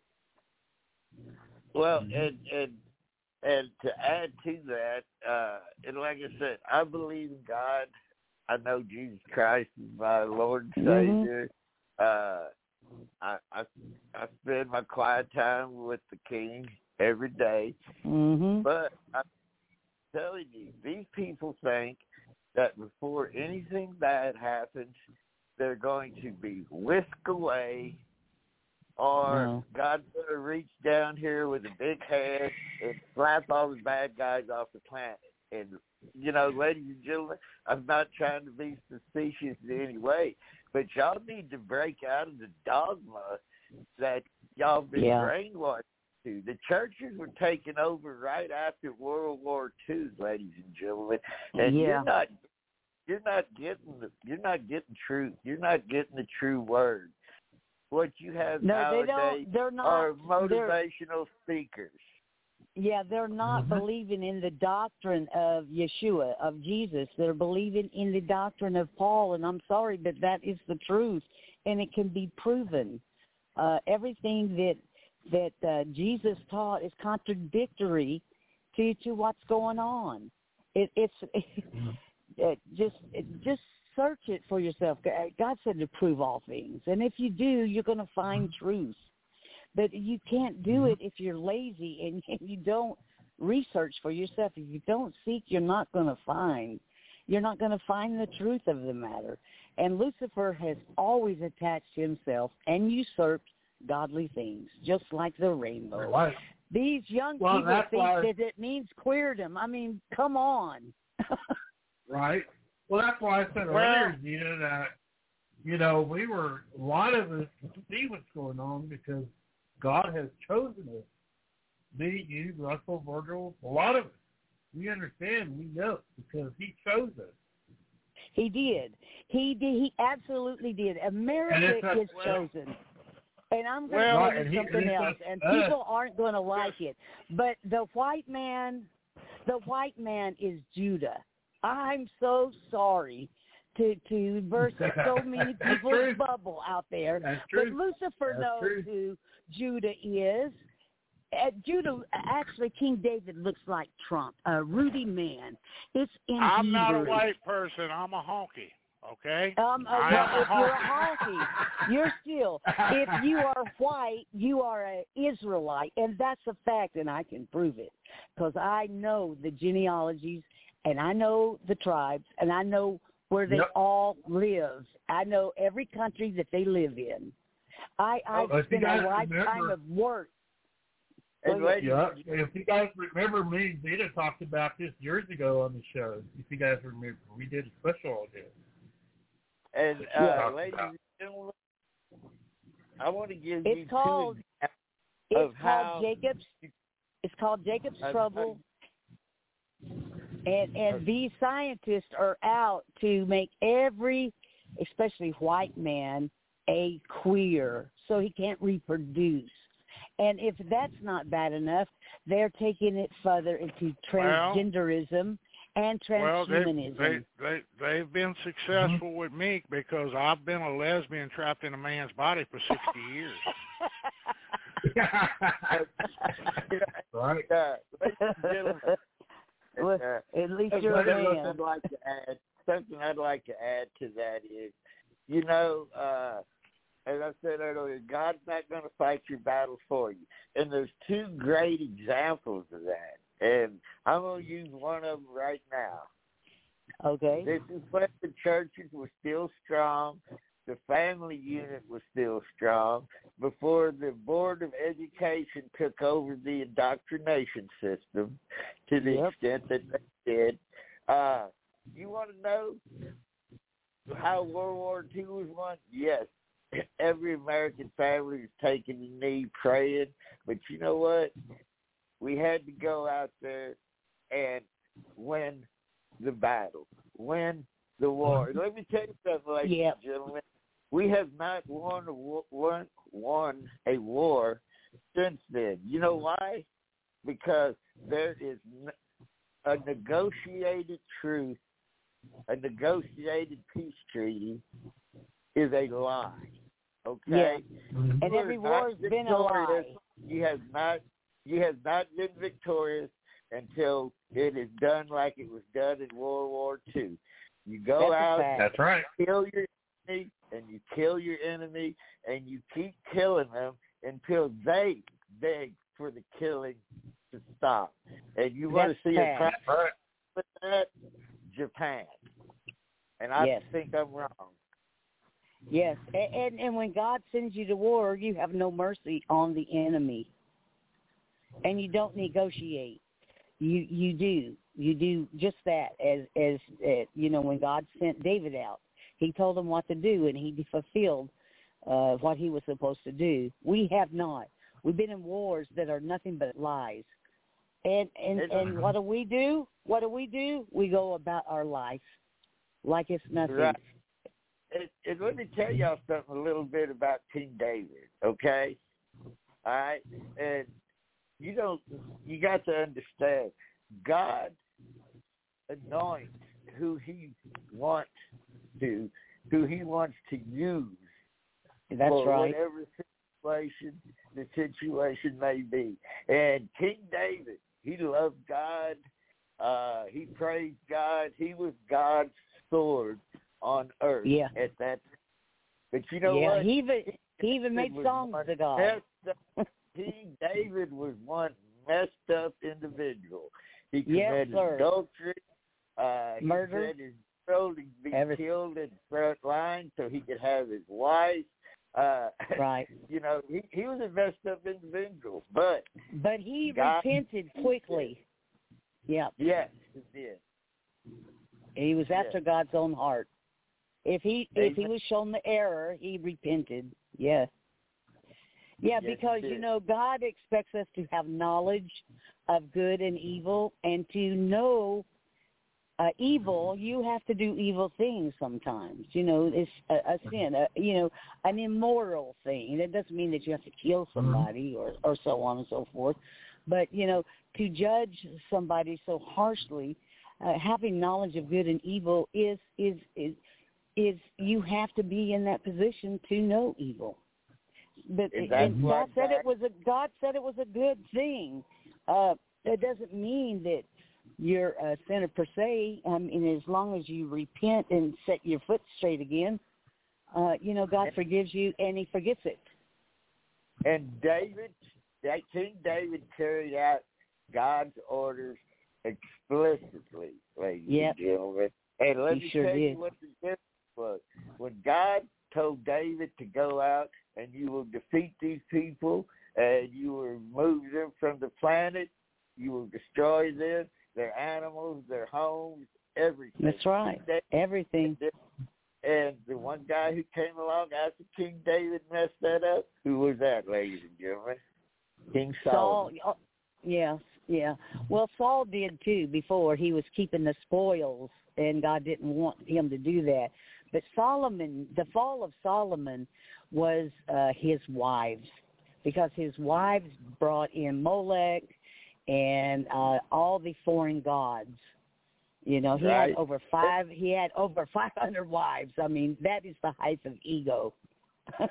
Well, and and and to add to that, uh, and like I said, I believe in God. I know Jesus Christ is my Lord and Savior. Mm-hmm. Uh, I, I I spend my quiet time with the King every day. Mm-hmm. But I'm telling you, these people think that before anything bad happens, they're going to be whisked away, or no. God's going to reach down here with a big hand and slap all the bad guys off the planet. And, you know, ladies and gentlemen, I'm not trying to be facetious in any way, but y'all need to break out of the dogma that y'all been yeah. brainwashed to. The churches were taken over right after World War Two, ladies and gentlemen, and yeah. you're not you're not getting the, you're not getting truth. You're not getting the true word. What you have no, nowadays they don't, they're not, are motivational speakers. Yeah, they're not mm-hmm. believing in the doctrine of Yeshua, of Jesus. They're believing in the doctrine of Paul, and I'm sorry, but that is the truth, and it can be proven. Uh, everything that that uh, Jesus taught is contradictory to to what's going on. It, it's it, just it, just search it for yourself. God said to prove all things, and if you do, you're going to find truth. But you can't do it if you're lazy and you don't research for yourself. If you don't seek, you're not going to find. You're not going to find the truth of the matter. And Lucifer has always attached himself and usurped godly things, just like the rainbow. Right. These young well, people think why... that it means queerdom. I mean, come on. Right. Well, that's why I said well, earlier, Gina, that, you know, we were, a lot of us see what's going on because God has chosen us. Me, you, Russell, Virgil, a lot of us. We understand, we know, because he chose us. He did. He did. He absolutely did. America a, is well, chosen. And I'm going well, to tell you he, something and else, a, and uh, people aren't going to like it. But the white man, the white man is Judah. I'm so sorry to to burst so many people's bubble out there. That's but true. Lucifer That's knows true. who Judah is. Uh, Judah, actually, King David looks like Trump, a Rudy man. It's in I'm Hebrew. not a white person. I'm a honky. Okay. Um, uh, I well, am a if you're a honky. honky, you're still. If you are white, you are an Israelite, and that's a fact, and I can prove it because I know the genealogies, and I know the tribes, and I know where they yep. all live. I know every country that they live in. I I've oh, spent a lifetime of work. And ladies, yeah, if you guys remember, me and Zeta talked about this years ago on the show. If you guys remember, we did a special on this. And uh, yeah. ladies and gentlemen, I want to give it's you called, two examples of it's how called Jacob's. It's called Jacob's I, Trouble. I, And and these scientists are out to make every, especially white man, a queer, so he can't reproduce. And if that's not bad enough, they're taking it further into transgenderism well, and transhumanism. Well, they, they, they, they've been successful with me because I've been a lesbian trapped in a man's body for sixty years. Right. Uh, ladies and gentlemen, Well, uh, at least uh, you're a something man. I'd like to add. Something I'd like to add to that is, you know, uh, as I said earlier, God's not going to fight your battles for you, and there's two great examples of that, and I'm going to use one of them right now. Okay. This is when the churches were still strong, the family unit was still strong, before the Board of Education took over the indoctrination system to the Yep. extent that they did. Uh, you want to know how World War Two was won? Yes. Every American family was taking a knee praying, but you know what? We had to go out there and win the battle, win the war. Let me tell you something, ladies Yep. and gentlemen. We have not won a, war, won, won a war since then. You know why? Because there is a negotiated truth, a negotiated peace treaty is a lie. Okay? Yeah. Mhm. And You every are war's not been a lie. victorious. You have not you have not been victorious until it is done like it was done in World War Two. You go That's a out, fact. That's right. kill your enemy, and you kill your enemy, and you keep killing them until they beg for the killing to stop. And you want That's to see a fact. practice with that? Japan. And I Yes. think I'm wrong. Yes, and, and and when God sends you to war, you have no mercy on the enemy, and you don't negotiate. You you do you do just that. As as uh, you know, when God sent David out, He told him what to do, and he fulfilled uh, what he was supposed to do. We have not. We've been in wars that are nothing but lies. And and and what do we do? What do we do? We go about our life like it's nothing. Right. And, and let me tell y'all something a little bit about King David, okay? All right? And you don't, you got to understand, God anoints who he wants to, who he wants to use That's for right. whatever situation the situation may be. And King David, he loved God. Uh, he praised God. He was God's sword on earth Yeah. at that. But you know yeah, what? he even he even made was songs one to God. messed up- King David was one messed up individual. He Yes, committed sir. adultery. Uh, he Murder. said his throat to be Everything. killed in the front line so he could have his wife. Uh, Right. You know, he, he was a messed up individual, but But he God- repented quickly. Yeah. yes, he did. He was after Yeah. God's own heart. If he if he Amen. was shown the error, he repented. Yeah. Yeah, Yes, he because you did. know God expects us to have knowledge of good and evil, and to know uh, evil, you have to do evil things sometimes. You know, it's a, a sin, a, you know, an immoral thing. That doesn't mean that you have to kill somebody or, or so on and so forth. But, you know, to judge somebody so harshly, uh, having knowledge of good and evil is, is, is, is you have to be in that position to know evil. But And and that's God why said God- it was a God said it was a good thing. Uh, that doesn't mean that you're a sinner per se. I mean, as long as you repent and set your foot straight again, uh, you know, God forgives you and He forgets it. And David, that King David carried out God's orders explicitly, ladies Yep. and gentlemen. And let He me sure tell did. you what the difference was. When God told David to go out and you will defeat these people and you will remove them from the planet, you will destroy them, their animals, their homes, everything. That's right. David- Everything. And the one guy who came along after King David messed that up, who was that, ladies and gentlemen? King Saul. Solomon. Oh, yes, yeah. Well, Saul did too before. He was keeping the spoils, and God didn't want him to do that. But Solomon, the fall of Solomon was uh, his wives, because his wives brought in Molech and uh, all the foreign gods. You know, he Right. had over five. He had over five hundred wives. I mean, that is the height of ego. oh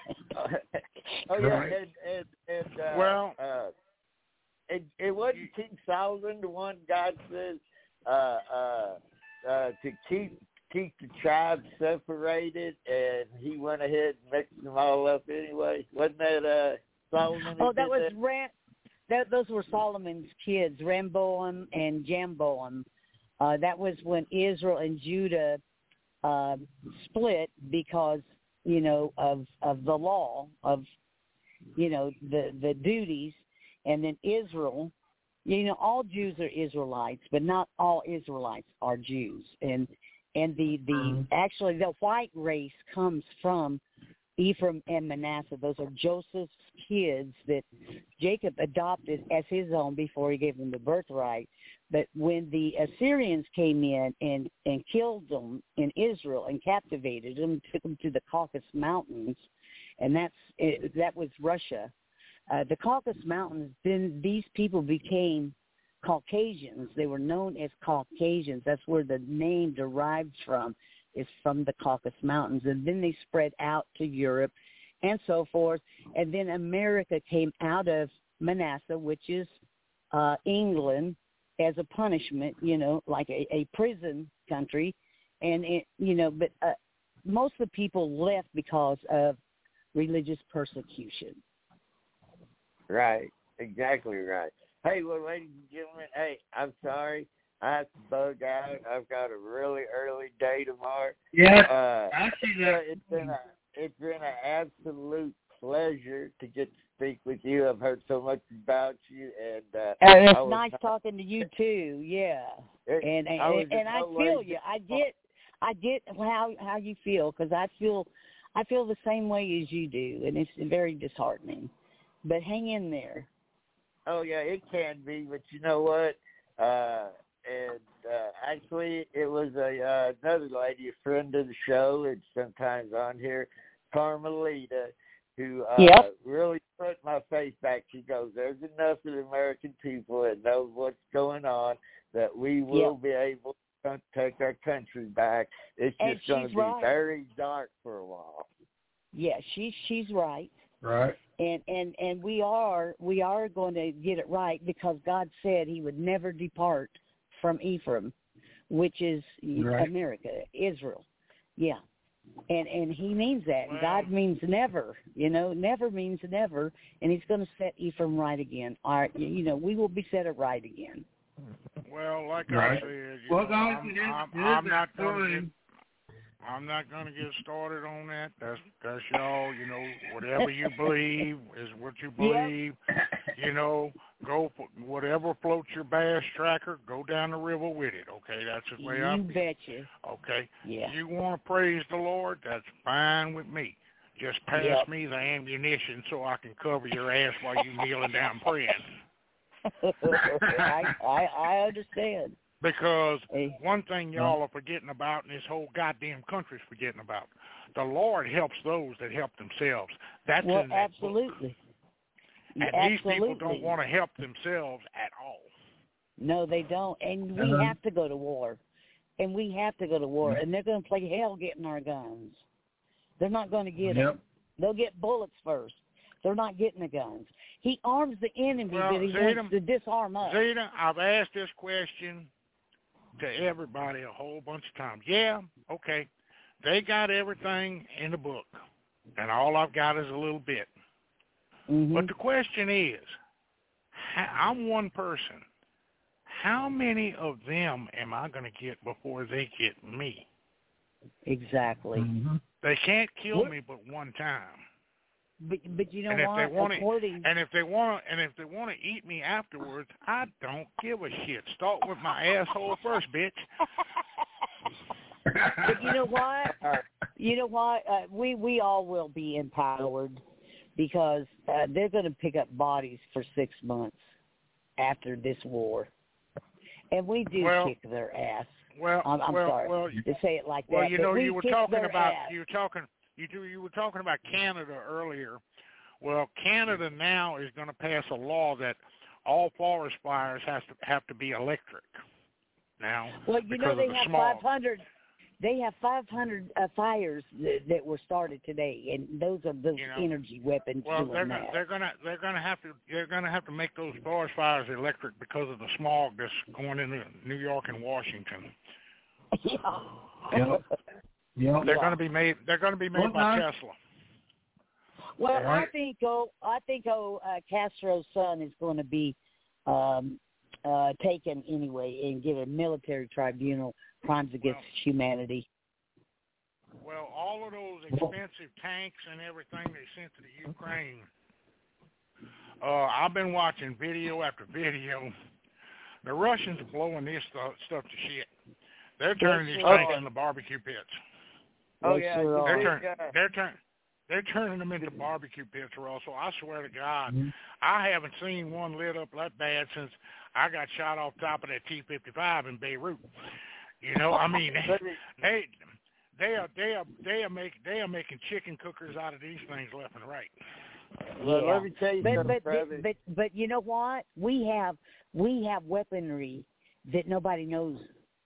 yeah, Right. and and, and uh, Well- uh, it it wasn't King Solomon the one God says uh, uh, uh, to keep keep the tribes separated, and he went ahead and mixed them all up anyway. Wasn't that uh, Solomon? Oh, who that did was that? Ram. That those were Solomon's kids, Ramboam and Jamboam. Uh, that was when Israel and Judah uh, split because you know of of the law of you know the the duties, and then Israel. You know, all Jews are Israelites, but not all Israelites are Jews, and and the the actually the white race comes from Ephraim and Manasseh. Those are Joseph's kids that Jacob adopted as his own before he gave them the birthright. But when the Assyrians came in and, and killed them in Israel and captivated them, took them to the Caucasus Mountains, and that's that was Russia. Uh, the Caucasus Mountains, then these people became Caucasians. They were known as Caucasians. That's where the name derived from. Is from the Caucasus Mountains, and then they spread out to Europe and so forth. And then America came out of Manasseh, which is uh, England, as a punishment, you know, like a, a prison country. And, it, you know, but uh, most of the people left because of religious persecution. Right, exactly right. Hey, well, ladies and gentlemen, hey, I'm sorry. I have to bug out. I've got a really early day tomorrow. Yeah, uh, I see that. It's been a it's been an absolute pleasure to get to speak with you. I've heard so much about you, and uh, And it's I was nice not, talking to you too. Yeah, it, and and I, was and, and I no feel way- you. I get I get how how you feel because I feel I feel the same way as you do, and it's very disheartening. But hang in there. Oh yeah, it can be, but you know what? Uh, and uh, actually, it was a uh, another lady, a friend of the show, and sometimes on here, Carmelita, who uh, Yep. really put my face back. She goes, "There's enough of the American people that knows what's going on that we will Yep. be able to take our country back. It's And just going to she's be right. very dark for a while." Yeah, she's she's right. Right. And, and and we are we are going to get it right because God said He would never depart from Ephraim, which is Right. America, Israel. Yeah, and and He means that. Well- God means never. You know, never means never, and He's going to set Ephraim right again. Our, you know, we will be set it right again. Well, like Right. I said, you Well, know, guys, I'm, it is, I'm, it is I'm that not going to get time. I'm not going to get started on that. That's that's y'all. You know, whatever you believe is what you believe. You know, go for whatever floats your bass tracker. Go down the river with it. Okay, that's the way I You feel. betcha. Okay. Yeah. You want to praise the Lord? That's fine with me. Just pass Yep. me the ammunition so I can cover your ass while you kneeling down praying. I, I I understand. Because Hey. one thing y'all are forgetting about, and this whole goddamn country's forgetting about, the Lord helps those that help themselves. That's Well, in that book. absolutely. And Yeah, these people absolutely. don't want to help themselves at all. No, they don't. And we Uh-huh. have to go to war. And we have to go to war. And they're going to play hell getting our guns. They're not going to get Yep. them. They'll get bullets first. They're not getting the guns. He arms the enemy, Well, but he Zeta- wants to disarm us. Zeta, I've asked this question to everybody a whole bunch of times. Yeah, okay, they got everything in the book, and all I've got is a little bit. Mm-hmm. But the question is, I'm one person. How many of them am I going to get before they get me? Exactly. Mm-hmm. They can't kill What? me but one time. But, but you know and if what? they want to, According, and if they want, and if they want to eat me afterwards, I don't give a shit. Start with my asshole first, bitch. but you know what? You know what? Uh, we we all will be empowered because uh, they're going to pick up bodies for six months after this war, and we do Well- kick their ass. Well, I'm, I'm well, sorry well, to say it like well, that. you but know, we you were kick talking their about ass. you were talking you do you were talking about Canada earlier. Well, Canada now is going to pass a law that all forest fires has to have to be electric now Well, you because know of they the have smog. five hundred. they have five hundred uh, fires that, that were started today, and those are those You know, energy weapons. Well, doing they're gonna, that. they're gonna they're gonna have to they're gonna have to make those forest fires electric because of the smog that's going into New York and Washington. Yeah. Yep. Yep. They're gonna be made. They're gonna be made Well, by no. Tesla. Well, Right. I think oh, I think oh, uh, Castro's son is going to be um, uh, taken anyway and get a military tribunal, crimes against Well, humanity. Well, all of those expensive tanks and everything they sent to the Ukraine. Uh, I've been watching video after video. The Russians are blowing this stuff, stuff to shit. They're turning these sure tanks are. into barbecue pits. Oh, They yeah. sure the are. They're, big, turn, uh, they're, turn, they're turning them into barbecue pits, Russell. I swear to God, Mhm. I haven't seen one lit up that bad since I got shot off top of that T fifty-five in Beirut. You know, I mean, let me- they they are they are they are making they are making chicken cookers out of these things left and right. well, Yeah. let me tell you But something, but, brother. but but you know what? We have we have weaponry that nobody knows.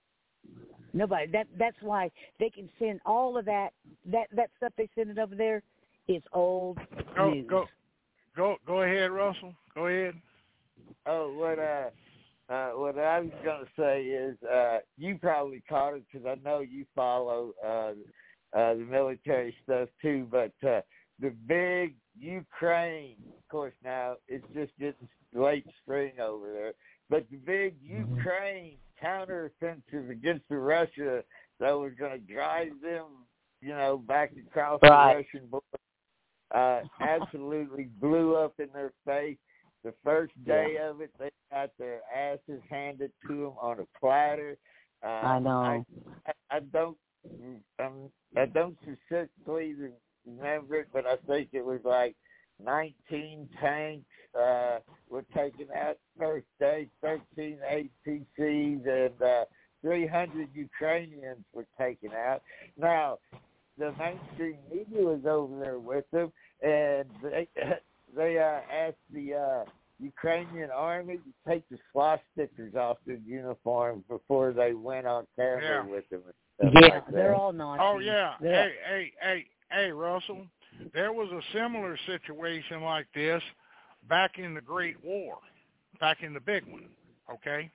Nobody. That that's why they can send all of that that that stuff they send it over there is old Go news. go go go ahead, Russell. Go ahead. Oh, what uh, uh, what I was gonna say is, uh, you probably caught it because I know you follow uh, uh, the military stuff too. But uh, the big Ukraine, of course, now it's just getting late spring over there. But the big Ukraine counteroffensive against the Russia that was going to drive them, you know, back across Right. the Russian border, uh, absolutely blew up in their face. The first day of it, they got their asses handed to them on a platter. Uh, I know. I, I, I don't, um, I don't specifically remember it, but I think it was like nineteen tanks uh, were taken out first day, thirteen A P Cs, and uh, three hundred Ukrainians were taken out. Now, the mainstream media was over there with them, and they they uh, asked the uh, Ukrainian army to take the swastikas off their uniforms before they went on camera Yeah. with them. And stuff Yeah, like they're that. all Nazis. Oh yeah. They're- Hey hey hey hey Russell. There was a similar situation like this back in the Great War, back in the big one. Okay.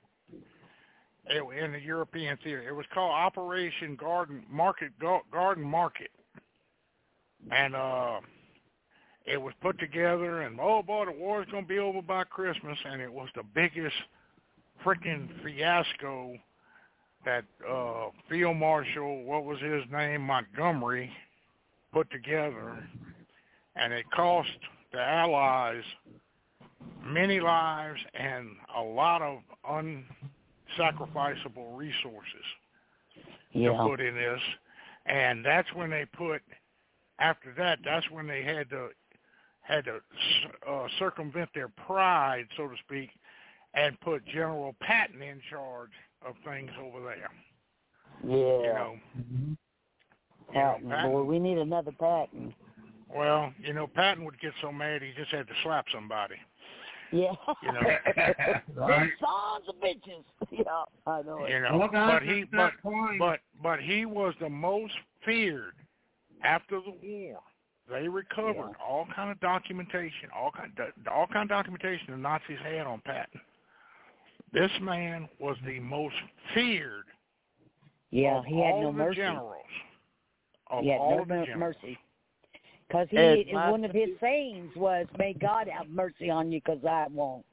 It, in the European theater, it was called Operation Garden Market Garden Market, and uh, it was put together. And oh boy, the war's gonna be over by Christmas, and it was the biggest freaking fiasco that uh, Field Marshal, what was his name, Montgomery, put together, and it cost the Allies many lives and a lot of unsacrificable resources yeah. to put in this. And that's when they put, after that, that's when they had to had to uh, circumvent their pride, so to speak, and put General Patton in charge of things over there. Yeah. You know, Mhm. Patton, Patton. boy, we need another Patton. well, you know, Patton would get so mad he just had to slap somebody. Yeah. You know. Right. Sons of bitches. Yeah, I know it. You know, Well, guys, but he, at but, that point- but, but he was the most feared after the war. They recovered Yeah. all kind of documentation, all kind, all kind of documentation the Nazis had on Patton. This man was the most feared Yeah, of he had all no the mercy. generals. Of He had all no the mer- generals. mercy. Because he, And my- one of his sayings was, "May God have mercy on you, because I won't."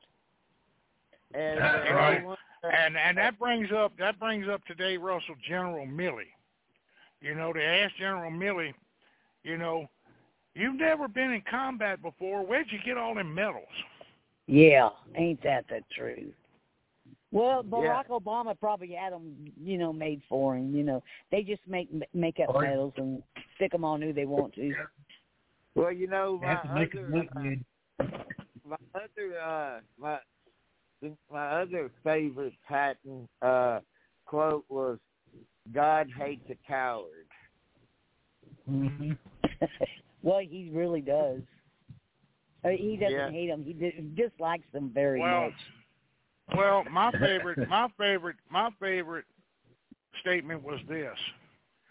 And You the know, only one that- and and that brings up that brings up today, Russell, General Milley. You know, they asked General Milley, you know, you've never been in combat before. Where'd you get all them medals? Yeah, ain't that the truth? Well, Yeah. Barack Obama probably had them, you know, made for him. You know, they just make make up Oh, yeah. medals and stick them on who they want to. well, you know, They my have to make it other, look uh, good. my other, uh, my my other favorite Patton uh, quote was, "God hates a coward." Mhm. Well, he really does. Uh, he doesn't Yeah. hate them. He di- dislikes them very Well, much. Well, my favorite, my favorite, my favorite statement was this: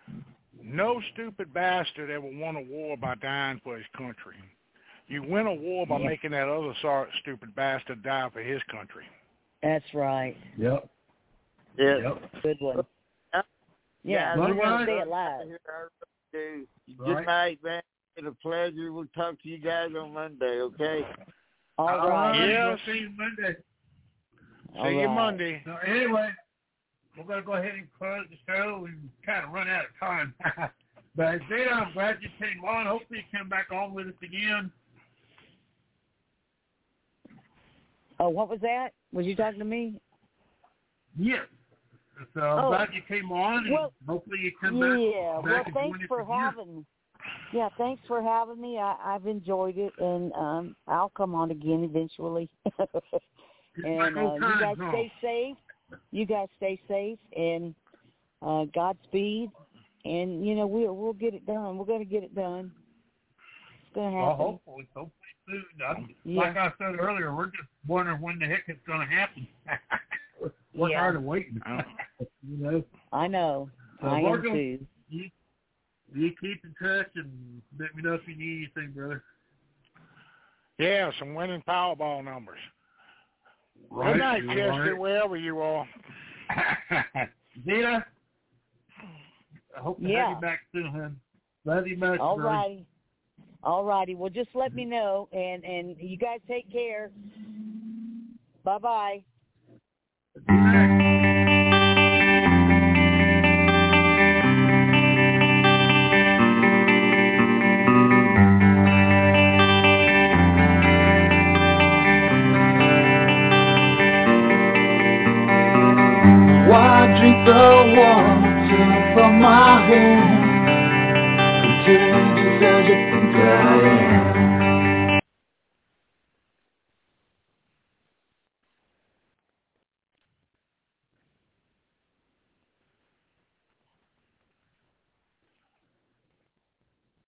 no stupid bastard ever won a war by dying for his country. You win a war by Yeah. making that other sort stupid bastard die for his country. That's right. Yep. Yeah. Yep. Good one. Uh, Yeah, yeah, you want right. to stay alive. Good Right. night, man. It's a pleasure. We'll talk to you guys on Monday, okay? All All right. right. Yes. We'll see you Monday. All See you right. Monday. So anyway, we're going to go ahead and close the show. We've kind of run out of time. But Zeta, I'm glad you came on. Hopefully you come back on with us again. Oh, what was that? Was you talking to me? Yes. So I'm Oh. glad you came on, and Well, hopefully you come Yeah. back. Well, back and thanks join us for again. having. Yeah, thanks for having me. I, I've enjoyed it, and um, I'll come on again eventually. And uh, you guys stay safe. You guys stay safe, and uh, Godspeed. And you know we'll we'll get it done. We're going to get it done. It's going to Well, happen. hopefully, hopefully soon. I'm- Yeah. Like I said earlier, we're just wondering when the heck it's going to happen. We're Yeah. tired of waiting. Oh. You know, I know. So I we're am gonna- too. you, you keep in touch and let me know if you need anything, brother. Yeah, some winning Powerball numbers. Right, Good night, you're Chester, right. wherever you are. Zeta, I hope to Yeah. have you back soon, hon. Love you much, All brother. righty. All righty. Well, just let me know, and, and you guys take care. Bye-bye. Good night. Why drink the water from my hand? Contagious as it can die.